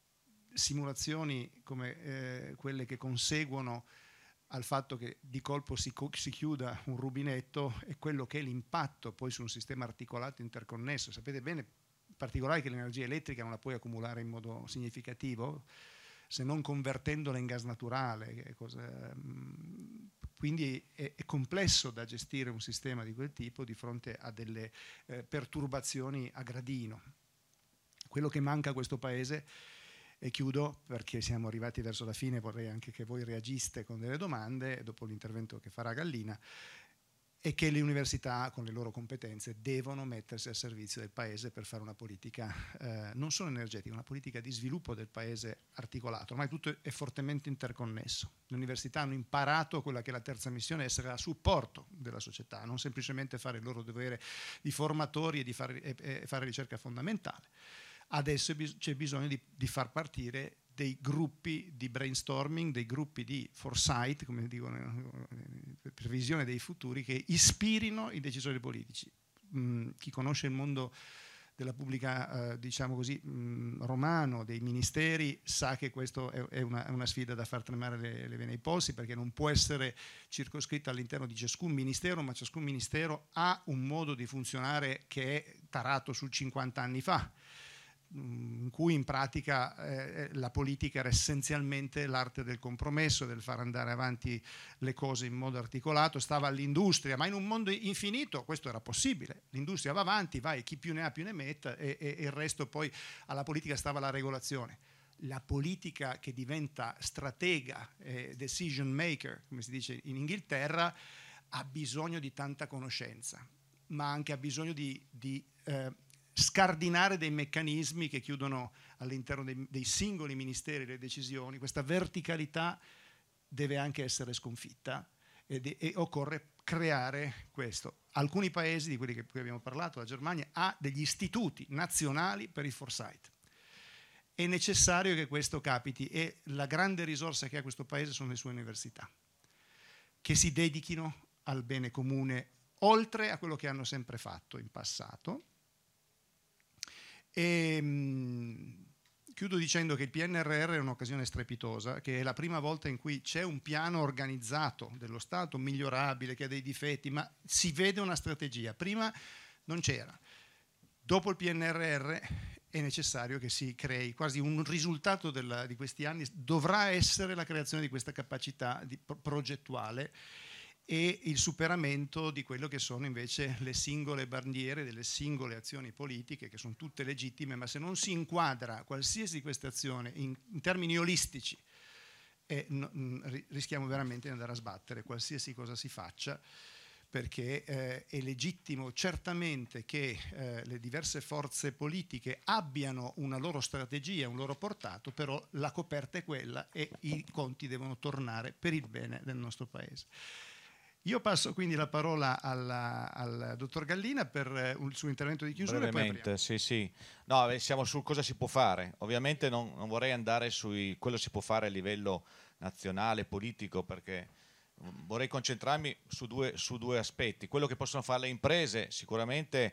simulazioni come eh, quelle che conseguono al fatto che di colpo si, si chiuda un rubinetto e quello che è l'impatto poi su un sistema articolato interconnesso. Sapete bene in particolare che l'energia elettrica non la puoi accumulare in modo significativo, se non convertendola in gas naturale. Che cosa, quindi è, è complesso da gestire un sistema di quel tipo di fronte a delle eh, perturbazioni a gradino. Quello che manca a questo Paese, e chiudo perché siamo arrivati verso la fine, vorrei anche che voi reagiste con delle domande dopo l'intervento che farà Gallina, e che le università con le loro competenze devono mettersi al servizio del Paese per fare una politica eh, non solo energetica, una politica di sviluppo del Paese articolato. Ormai tutto è fortemente interconnesso. Le università hanno imparato quella che è la terza missione, essere a supporto della società, non semplicemente fare il loro dovere di formatori e di fare, e, e fare ricerca fondamentale. Adesso c'è bisogno di, di far partire dei gruppi di brainstorming, dei gruppi di foresight, come dicono, previsione dei futuri, che ispirino i decisori politici. Mm, chi conosce il mondo della pubblica, eh, diciamo così, mh, romano, dei ministeri, sa che questo è, è, una, è una sfida da far tremare le, le vene ai polsi, perché non può essere circoscritta all'interno di ciascun ministero, ma ciascun ministero ha un modo di funzionare che è tarato su cinquanta anni fa, in cui in pratica eh, la politica era essenzialmente l'arte del compromesso, del far andare avanti le cose in modo articolato. Stava all'industria, ma in un mondo infinito questo era possibile. L'industria va avanti, vai, chi più ne ha più ne metta, e, e, e il resto poi alla politica stava la regolazione. La politica che diventa stratega, eh, decision maker, come si dice in Inghilterra, ha bisogno di tanta conoscenza, ma anche ha bisogno di, di eh, scardinare dei meccanismi che chiudono all'interno dei, dei singoli ministeri le decisioni. Questa verticalità deve anche essere sconfitta ed, e occorre creare questo. Alcuni paesi, di quelli che cui abbiamo parlato, la Germania, ha degli istituti nazionali per il foresight. È necessario che questo capiti, e la grande risorsa che ha questo paese sono le sue università, che si dedichino al bene comune, oltre a quello che hanno sempre fatto in passato. E, mh, chiudo dicendo che il P N R R è un'occasione strepitosa, che è la prima volta in cui c'è un piano organizzato dello Stato, migliorabile, che ha dei difetti, ma si vede una strategia. Prima non c'era. Dopo il P N R R è necessario che si crei, quasi un risultato della, di questi anni dovrà essere la creazione di questa capacità di, progettuale, e il superamento di quello che sono invece le singole bandiere delle singole azioni politiche, che sono tutte legittime, ma se non si inquadra qualsiasi di queste azioni in, in termini olistici, eh, no, rischiamo veramente di andare a sbattere qualsiasi cosa si faccia, perché eh, è legittimo certamente che eh, le diverse forze politiche abbiano una loro strategia, un loro portato, però la coperta è quella e i conti devono tornare per il bene del nostro Paese. Io passo quindi la parola alla, al dottor Gallina per il suo intervento di chiusura. Brevemente, e poi sì, sì. No, siamo su cosa si può fare. Ovviamente non, non vorrei andare su quello che si può fare a livello nazionale, politico, perché vorrei concentrarmi su due, su due aspetti. Quello che possono fare le imprese, sicuramente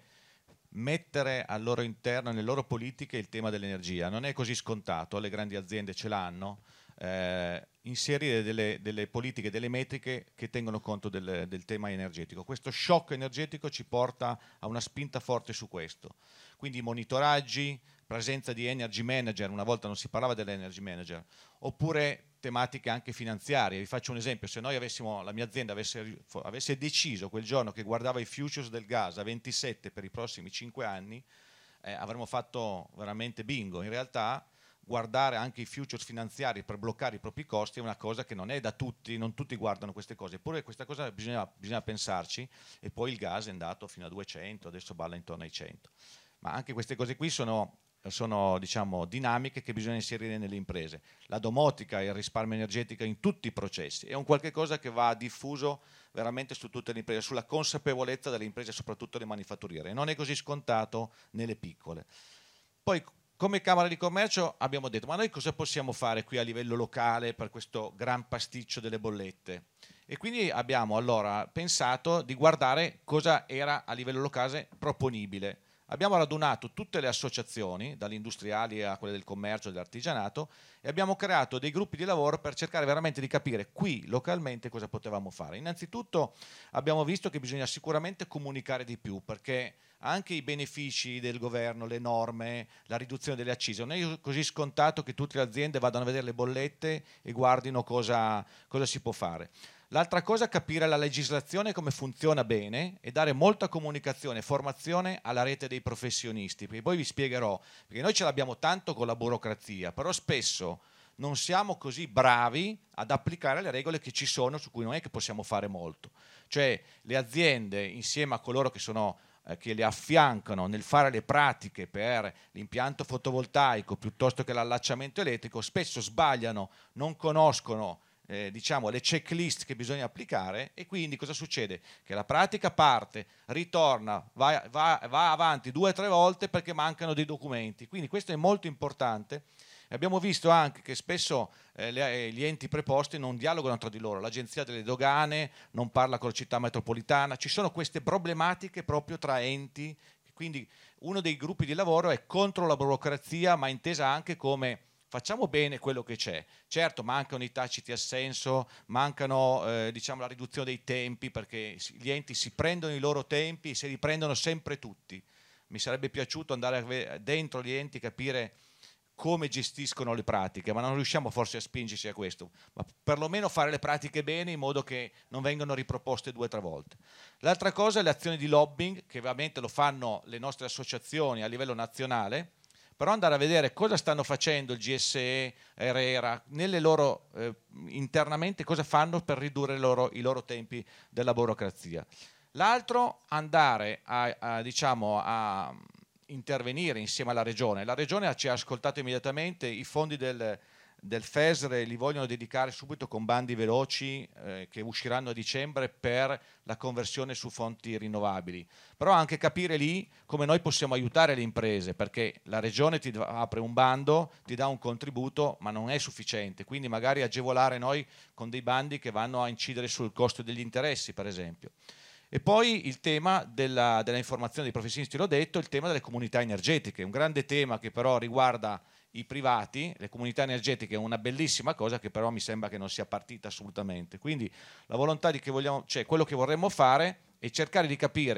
mettere al loro interno, nelle loro politiche, il tema dell'energia. Non è così scontato, le grandi aziende ce l'hanno. Eh, inserire delle, delle politiche, delle metriche che tengono conto del, del tema energetico. Questo shock energetico ci porta a una spinta forte su questo. Quindi monitoraggi, presenza di energy manager, una volta non si parlava dell'energy manager, oppure tematiche anche finanziarie. Vi faccio un esempio: se noi avessimo, la mia azienda avesse, avesse deciso quel giorno che guardava i futures del gas a ventisette per i prossimi cinque anni, eh, avremmo fatto veramente bingo. In realtà guardare anche i futures finanziari per bloccare i propri costi è una cosa che non è da tutti, non tutti guardano queste cose, eppure questa cosa bisogna, bisogna pensarci. E poi il gas è andato fino a duecento, adesso balla intorno ai cento. Ma anche queste cose qui sono, sono diciamo, dinamiche che bisogna inserire nelle imprese. La domotica e il risparmio energetico in tutti i processi è un qualche cosa che va diffuso veramente su tutte le imprese, sulla consapevolezza delle imprese, soprattutto le manifatturiere. E non è così scontato nelle piccole. Poi, come Camera di Commercio abbiamo detto: ma noi cosa possiamo fare qui a livello locale per questo gran pasticcio delle bollette? E quindi abbiamo allora pensato di guardare cosa era a livello locale proponibile. Abbiamo radunato tutte le associazioni, dalle industriali a quelle del commercio e dell'artigianato, e abbiamo creato dei gruppi di lavoro per cercare veramente di capire qui localmente cosa potevamo fare. Innanzitutto abbiamo visto che bisogna sicuramente comunicare di più, perché anche i benefici del governo, le norme, la riduzione delle accise, non è così scontato che tutte le aziende vadano a vedere le bollette e guardino cosa, cosa si può fare. L'altra cosa è capire la legislazione, come funziona bene, e dare molta comunicazione e formazione alla rete dei professionisti, perché poi vi spiegherò, perché noi ce l'abbiamo tanto con la burocrazia, però spesso non siamo così bravi ad applicare le regole che ci sono, su cui non è che possiamo fare molto. Cioè le aziende, insieme a coloro che sono eh, che le affiancano nel fare le pratiche per l'impianto fotovoltaico piuttosto che l'allacciamento elettrico, spesso sbagliano, non conoscono Eh, diciamo le checklist che bisogna applicare, e quindi cosa succede? Che la pratica parte, ritorna, va, va, va avanti due o tre volte perché mancano dei documenti. Quindi questo è molto importante. Abbiamo visto anche che spesso eh, le, gli enti preposti non dialogano tra di loro, l'agenzia delle dogane non parla con la città metropolitana, ci sono queste problematiche proprio tra enti. Quindi uno dei gruppi di lavoro è contro la burocrazia, ma intesa anche come facciamo bene quello che c'è. Certo, mancano i taciti assenso, mancano eh, diciamo la riduzione dei tempi, perché gli enti si prendono i loro tempi e se li prendono sempre tutti. Mi sarebbe piaciuto andare dentro gli enti, capire come gestiscono le pratiche, ma non riusciamo forse a spingerci a questo, ma perlomeno fare le pratiche bene in modo che non vengano riproposte due o tre volte. L'altra cosa è l'azione di lobbying, che ovviamente lo fanno le nostre associazioni a livello nazionale, però andare a vedere cosa stanno facendo il G S E, ERERA, nelle loro, eh, internamente cosa fanno per ridurre i loro, i loro tempi della burocrazia. L'altro, andare a, a, diciamo, a intervenire insieme alla Regione. La Regione ci ha ascoltato immediatamente, i fondi del, del F E S R li vogliono dedicare subito con bandi veloci eh, che usciranno a dicembre per la conversione su fonti rinnovabili. Però anche capire lì come noi possiamo aiutare le imprese, perché la Regione ti apre un bando, ti dà un contributo, ma non è sufficiente, quindi magari agevolare noi con dei bandi che vanno a incidere sul costo degli interessi, per esempio. E poi il tema della, della informazione dei professionisti, l'ho detto, il tema delle comunità energetiche, un grande tema che però riguarda i privati. Le comunità energetiche è una bellissima cosa che però mi sembra che non sia partita assolutamente. Quindi la volontà di che vogliamo, cioè quello che vorremmo fare è cercare di capire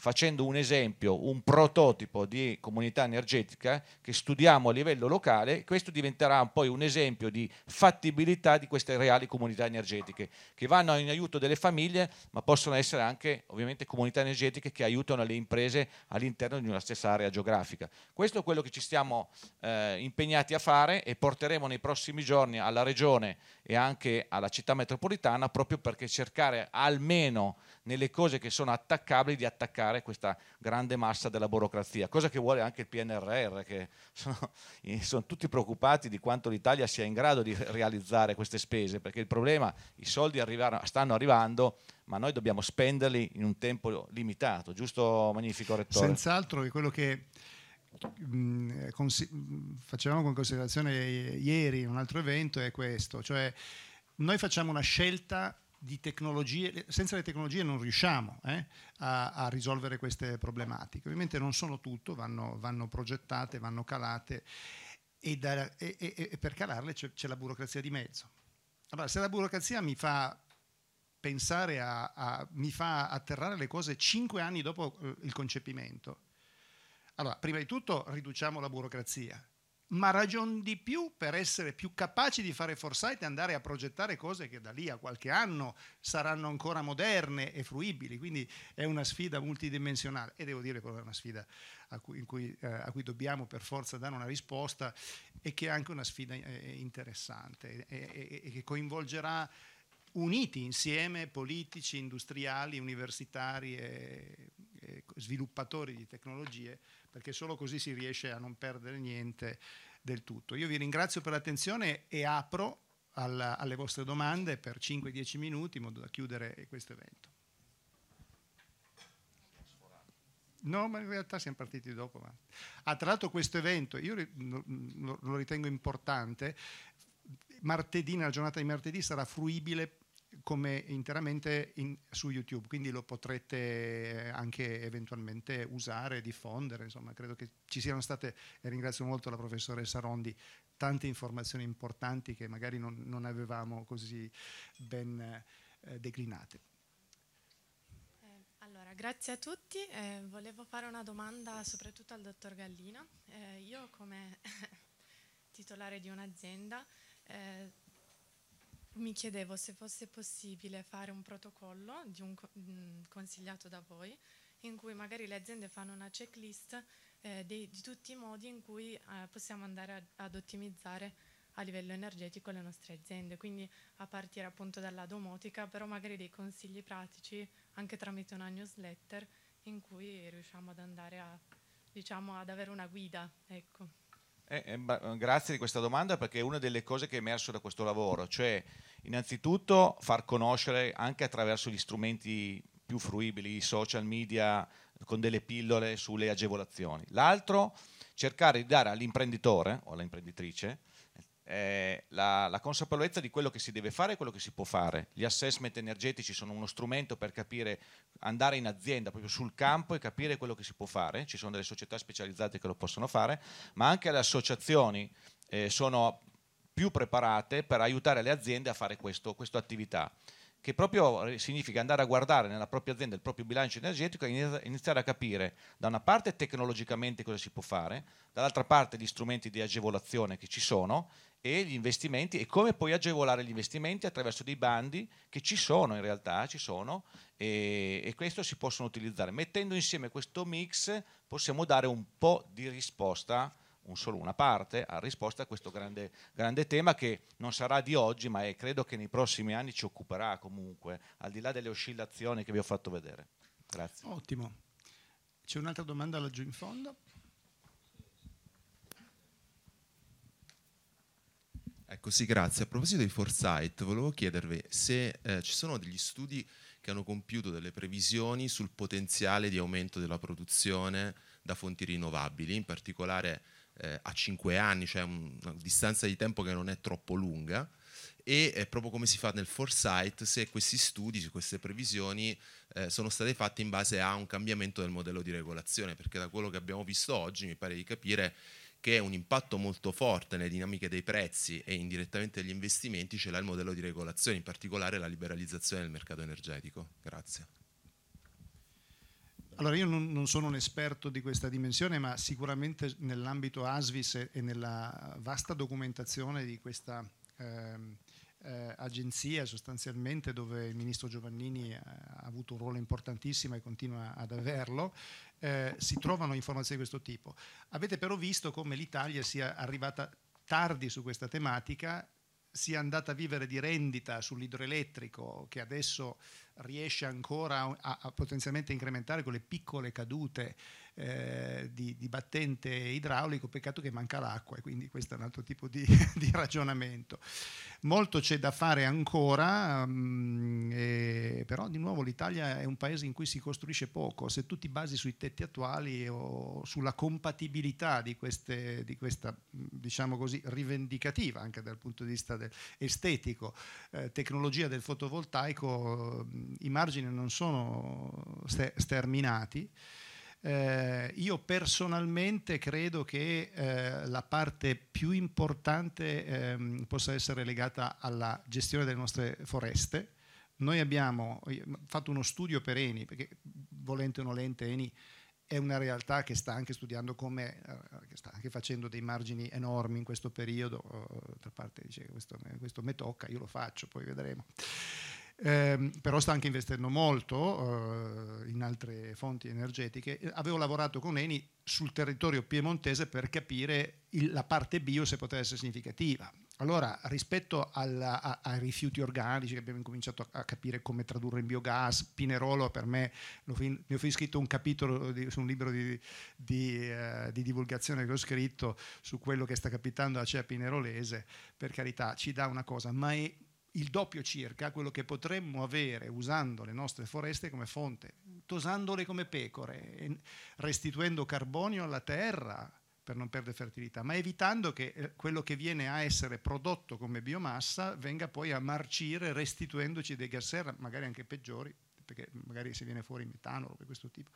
facendo un esempio, un prototipo di comunità energetica che studiamo a livello locale. Questo diventerà poi un esempio di fattibilità di queste reali comunità energetiche che vanno in aiuto delle famiglie, ma possono essere anche ovviamente comunità energetiche che aiutano le imprese all'interno di una stessa area geografica. Questo è quello che ci stiamo eh, impegnati a fare e porteremo nei prossimi giorni alla Regione e anche alla città metropolitana, proprio perché cercare almeno nelle cose che sono attaccabili di attaccare questa grande massa della burocrazia, cosa che vuole anche il P N R R, che sono, sono tutti preoccupati di quanto l'Italia sia in grado di realizzare queste spese, perché il problema, i soldi arrivano, stanno arrivando, ma noi dobbiamo spenderli in un tempo limitato, giusto Magnifico Rettore? Senz'altro, è quello che mh, consi- facevamo con considerazione ieri in un altro evento, è questo, cioè noi facciamo una scelta di tecnologie, senza le tecnologie non riusciamo eh, a, a risolvere queste problematiche. Ovviamente non sono tutto, vanno, vanno progettate, vanno calate e, da, e, e, e per calarle c'è, c'è la burocrazia di mezzo. Allora, se la burocrazia mi fa pensare a, a mi fa atterrare le cose cinque anni dopo il concepimento, allora prima di tutto riduciamo la burocrazia, ma ragion di più per essere più capaci di fare foresight e andare a progettare cose che da lì a qualche anno saranno ancora moderne e fruibili. Quindi è una sfida multidimensionale e devo dire che è una sfida a cui, in cui, eh, a cui dobbiamo per forza dare una risposta e che è anche una sfida eh, interessante e, e, e che coinvolgerà uniti insieme politici, industriali, universitari e, e sviluppatori di tecnologie, perché solo così si riesce a non perdere niente del tutto. Io vi ringrazio per l'attenzione e apro alla, alle vostre domande per cinque dieci minuti in modo da chiudere questo evento. No, ma in realtà siamo partiti dopo. Ma... Ah, tra l'altro questo evento, io lo, lo ritengo importante, martedì, nella giornata di martedì sarà fruibile come interamente in, su YouTube, quindi lo potrete anche eventualmente usare, diffondere, insomma credo che ci siano state, e ringrazio molto la professoressa Rondi, tante informazioni importanti che magari non, non avevamo così ben eh, declinate. Eh, allora, grazie a tutti, eh, volevo fare una domanda soprattutto al dottor Gallina. Eh, io come titolare di un'azienda eh, mi chiedevo se fosse possibile fare un protocollo di un, mh, consigliato da voi, in cui magari le aziende fanno una checklist eh, di, di tutti i modi in cui eh, possiamo andare a, ad ottimizzare a livello energetico le nostre aziende, quindi a partire appunto dalla domotica, però magari dei consigli pratici anche tramite una newsletter in cui riusciamo ad andare a, diciamo, ad avere una guida, ecco. Eh, eh, grazie di questa domanda, perché è una delle cose che è emerso da questo lavoro, cioè innanzitutto far conoscere anche attraverso gli strumenti più fruibili, i social media con delle pillole sulle agevolazioni. L'altro, cercare di dare all'imprenditore o all'imprenditrice eh, la, la consapevolezza di quello che si deve fare e quello che si può fare. Gli assessment energetici sono uno strumento per capire, andare in azienda proprio sul campo e capire quello che si può fare. Ci sono delle società specializzate che lo possono fare, ma anche le associazioni eh, sono più preparate per aiutare le aziende a fare questo, questa attività, che proprio significa andare a guardare nella propria azienda il proprio bilancio energetico e iniziare a capire da una parte tecnologicamente cosa si può fare, dall'altra parte gli strumenti di agevolazione che ci sono e gli investimenti e come puoi agevolare gli investimenti attraverso dei bandi che ci sono in realtà, ci sono e, e questo si possono utilizzare. Mettendo insieme questo mix possiamo dare un po' di risposta, un solo una parte, a risposta a questo grande, grande tema che non sarà di oggi, ma è, credo che nei prossimi anni ci occuperà comunque, al di là delle oscillazioni che vi ho fatto vedere. Grazie. Ottimo. C'è un'altra domanda laggiù in fondo? Ecco, sì, grazie. A proposito di foresight, volevo chiedervi se eh, ci sono degli studi che hanno compiuto delle previsioni sul potenziale di aumento della produzione da fonti rinnovabili, in particolare eh, a cinque anni, cioè un, una distanza di tempo che non è troppo lunga, e eh, proprio come si fa nel foresight, se questi studi, queste previsioni eh, sono state fatte in base a un cambiamento del modello di regolazione, perché da quello che abbiamo visto oggi mi pare di capire che un impatto molto forte nelle dinamiche dei prezzi e indirettamente degli investimenti ce l'ha il modello di regolazione, in particolare la liberalizzazione del mercato energetico. Grazie. Allora io non, non sono un esperto di questa dimensione, ma sicuramente nell'ambito ASVIS e, e nella vasta documentazione di questa ehm, eh, agenzia, sostanzialmente, dove il ministro Giovannini ha avuto un ruolo importantissimo e continua ad averlo, eh, si trovano informazioni di questo tipo. Avete però visto come l'Italia sia arrivata tardi su questa tematica, sia andata a vivere di rendita sull'idroelettrico, che adesso riesce ancora a, a potenzialmente incrementare con le piccole cadute eh, di, di battente idraulico. Peccato che manca l'acqua, e quindi questo è un altro tipo di, di ragionamento. Molto c'è da fare ancora, um, e, però di nuovo l'Italia è un paese in cui si costruisce poco. Se tu ti basi sui tetti attuali o sulla compatibilità di, queste, di questa, diciamo così, rivendicativa anche dal punto di vista del, estetico, eh, tecnologia del fotovoltaico, i margini non sono sterminati. Eh, io personalmente credo che eh, la parte più importante eh, possa essere legata alla gestione delle nostre foreste. Noi abbiamo fatto uno studio per Eni, perché volente o nolente Eni è una realtà che sta anche studiando come, eh, che sta anche facendo dei margini enormi in questo periodo. D'altra parte dice che questo, questo me tocca, io lo faccio, poi vedremo. Eh, però sta anche investendo molto eh, in altre fonti energetiche. Avevo lavorato con Eni sul territorio piemontese per capire il, la parte bio se poteva essere significativa. Allora, rispetto alla, a, ai rifiuti organici, che abbiamo incominciato a, a capire come tradurre in biogas, Pinerolo per me, mi ho scritto un capitolo di, su un libro di, di, uh, di divulgazione che ho scritto su quello che sta capitando a Acea Pinerolese. Per carità, ci dà una cosa, ma è il doppio circa quello che potremmo avere usando le nostre foreste come fonte, tosandole come pecore, restituendo carbonio alla terra per non perdere fertilità, ma evitando che quello che viene a essere prodotto come biomassa venga poi a marcire, restituendoci dei gas serra, magari anche peggiori, perché magari si viene fuori metano o per questo tipo.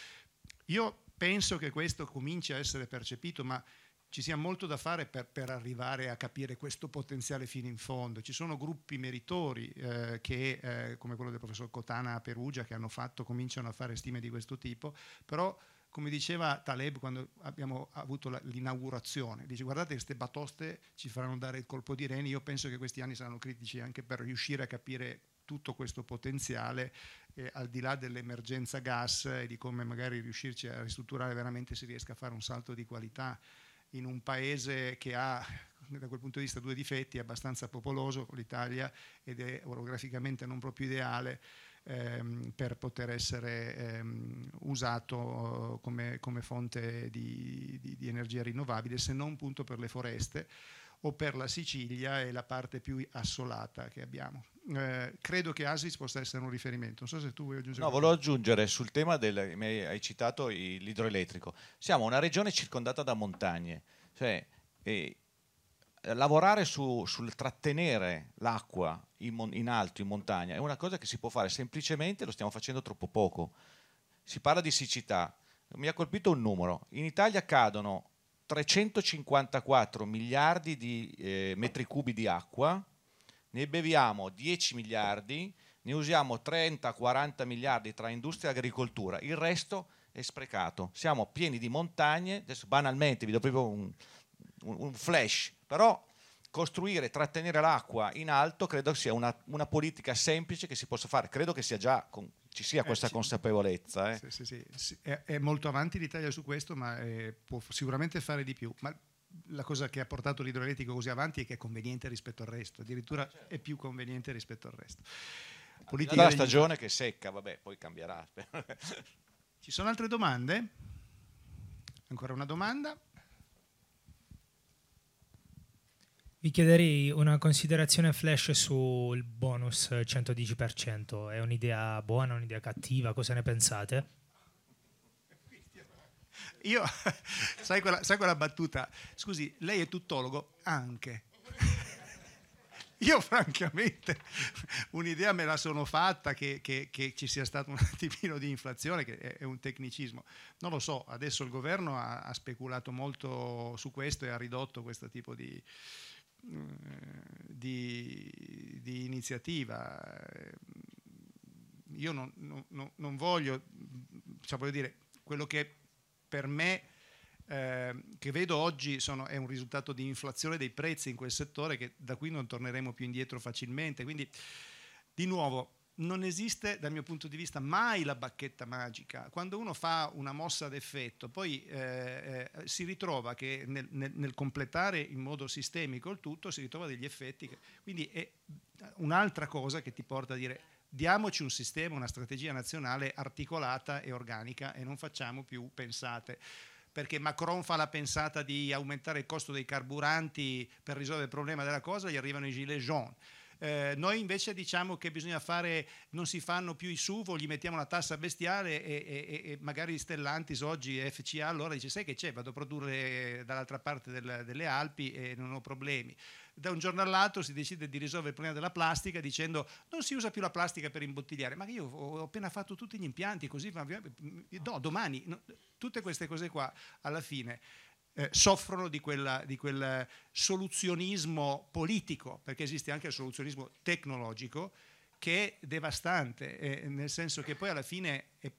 Io penso che questo cominci a essere percepito, ma ci sia molto da fare per, per arrivare a capire questo potenziale fino in fondo. Ci sono gruppi meritori eh, che, eh, come quello del professor Cotana a Perugia, che hanno fatto, cominciano a fare stime di questo tipo, però come diceva Taleb quando abbiamo avuto la, l'inaugurazione, dice: guardate che queste batoste ci faranno dare il colpo di reni. Io penso che questi anni saranno critici anche per riuscire a capire tutto questo potenziale, eh, al di là dell'emergenza gas e di come magari riuscirci a ristrutturare veramente si riesca a fare un salto di qualità in un paese che ha, da quel punto di vista, due difetti: è abbastanza popoloso, l'Italia, ed è orograficamente non proprio ideale ehm, per poter essere ehm, usato come, come fonte di, di, di energia rinnovabile, se non appunto per le foreste o per la Sicilia e la parte più assolata che abbiamo. Eh, credo che ASVIS possa essere un riferimento. Non so se tu vuoi aggiungere. No, volevo aggiungere sul tema del, mi hai citato l'idroelettrico. Siamo una regione circondata da montagne, cioè eh, lavorare su, sul trattenere l'acqua in, mon, in alto, in montagna, è una cosa che si può fare semplicemente, lo stiamo facendo troppo poco. Si parla di siccità. Mi ha colpito un numero: in Italia cadono trecentocinquantaquattro miliardi di eh, metri cubi di acqua, ne beviamo dieci miliardi, ne usiamo trenta quaranta miliardi tra industria e agricoltura, il resto è sprecato. Siamo pieni di montagne. Adesso banalmente vi do proprio un, un, un flash, però costruire e trattenere l'acqua in alto credo sia una, una politica semplice che si possa fare. Credo che sia già con, ci sia questa eh, sì, consapevolezza. Eh. Sì, sì, sì, sì. È, è molto avanti l'Italia su questo, ma eh, può sicuramente fare di più. Ma la cosa che ha portato l'idroelettrico così avanti è che è conveniente rispetto al resto, addirittura è più conveniente rispetto al resto. Politica la stagione che è secca, vabbè, poi cambierà. Ci sono altre domande? Ancora una domanda? Vi chiederei una considerazione flash sul bonus centodieci per cento. È un'idea buona, un'idea cattiva? Cosa ne pensate? Io, sai quella, sai quella battuta? Scusi, lei è tuttologo? Anche. Io francamente un'idea me la sono fatta, che, che, che ci sia stato un attimino di inflazione, che è, è un tecnicismo. Non lo so, adesso il governo ha, ha speculato molto su questo e ha ridotto questo tipo di... Di, di iniziativa. Io non, non, non voglio, cioè, voglio dire, quello che per me eh, che vedo oggi sono, è un risultato di inflazione dei prezzi in quel settore, che da qui non torneremo più indietro facilmente. Quindi, di nuovo, non esiste dal mio punto di vista mai la bacchetta magica. Quando uno fa una mossa ad effetto, poi eh, eh, si ritrova che nel, nel, nel completare in modo sistemico il tutto si ritrova degli effetti che, quindi è un'altra cosa che ti porta a dire: diamoci un sistema, una strategia nazionale articolata e organica, e non facciamo più pensate. Perché Macron fa la pensata di aumentare il costo dei carburanti per risolvere il problema della cosa, gli arrivano i gilet jaunes. Eh, noi invece diciamo che bisogna fare, non si fanno più i S U V, gli mettiamo una tassa bestiale, e, e, e magari Stellantis oggi F C A allora dice: sai che c'è, vado a produrre dall'altra parte del, delle Alpi e non ho problemi. Da un giorno all'altro si decide di risolvere il problema della plastica dicendo: non si usa più la plastica per imbottigliare. Ma io ho appena fatto tutti gli impianti così, no, domani no, tutte queste cose qua alla fine Eh, soffrono di, quella, di quel soluzionismo politico, perché esiste anche il soluzionismo tecnologico che è devastante, eh, nel senso che poi alla fine eh,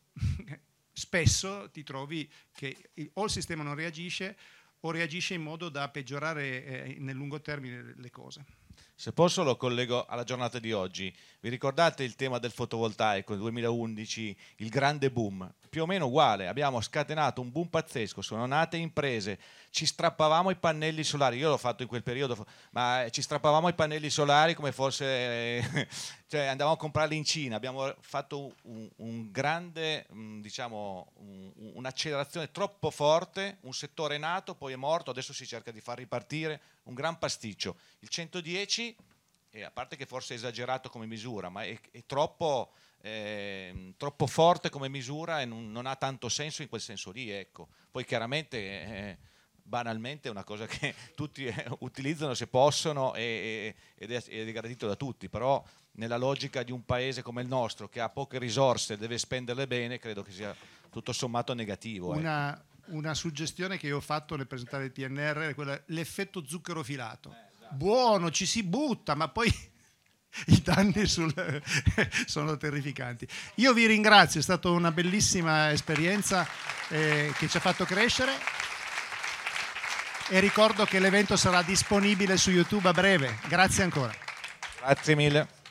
spesso ti trovi che o il sistema non reagisce o reagisce in modo da peggiorare eh, nel lungo termine le cose. Se posso lo collego alla giornata di oggi. Vi ricordate il tema del fotovoltaico nel duemilaundici, il grande boom? Più o meno uguale, abbiamo scatenato un boom pazzesco, sono nate imprese, ci strappavamo i pannelli solari, io l'ho fatto in quel periodo, ma ci strappavamo i pannelli solari come fosse, eh, cioè andavamo a comprarli in Cina, abbiamo fatto un, un grande, diciamo, un, un'accelerazione troppo forte, un settore nato, poi è morto, adesso si cerca di far ripartire, un gran pasticcio. Il centodieci, eh, a parte che forse è esagerato come misura, ma è, è troppo... Eh, troppo forte come misura e non, non ha tanto senso in quel senso lì, ecco. Poi chiaramente eh, banalmente è una cosa che tutti eh, utilizzano se possono e, e, ed, è, ed è gradito da tutti, però nella logica di un paese come il nostro che ha poche risorse e deve spenderle bene, credo che sia tutto sommato negativo. Una, ecco. Una suggestione che io ho fatto nel presentare il P N R è quella, l'effetto zucchero filato. Eh, esatto. Buono, ci si butta, ma poi i danni sul, sono terrificanti. Io vi ringrazio, è stata una bellissima esperienza eh, che ci ha fatto crescere, e ricordo che l'evento sarà disponibile su YouTube a breve. Grazie ancora. Grazie mille.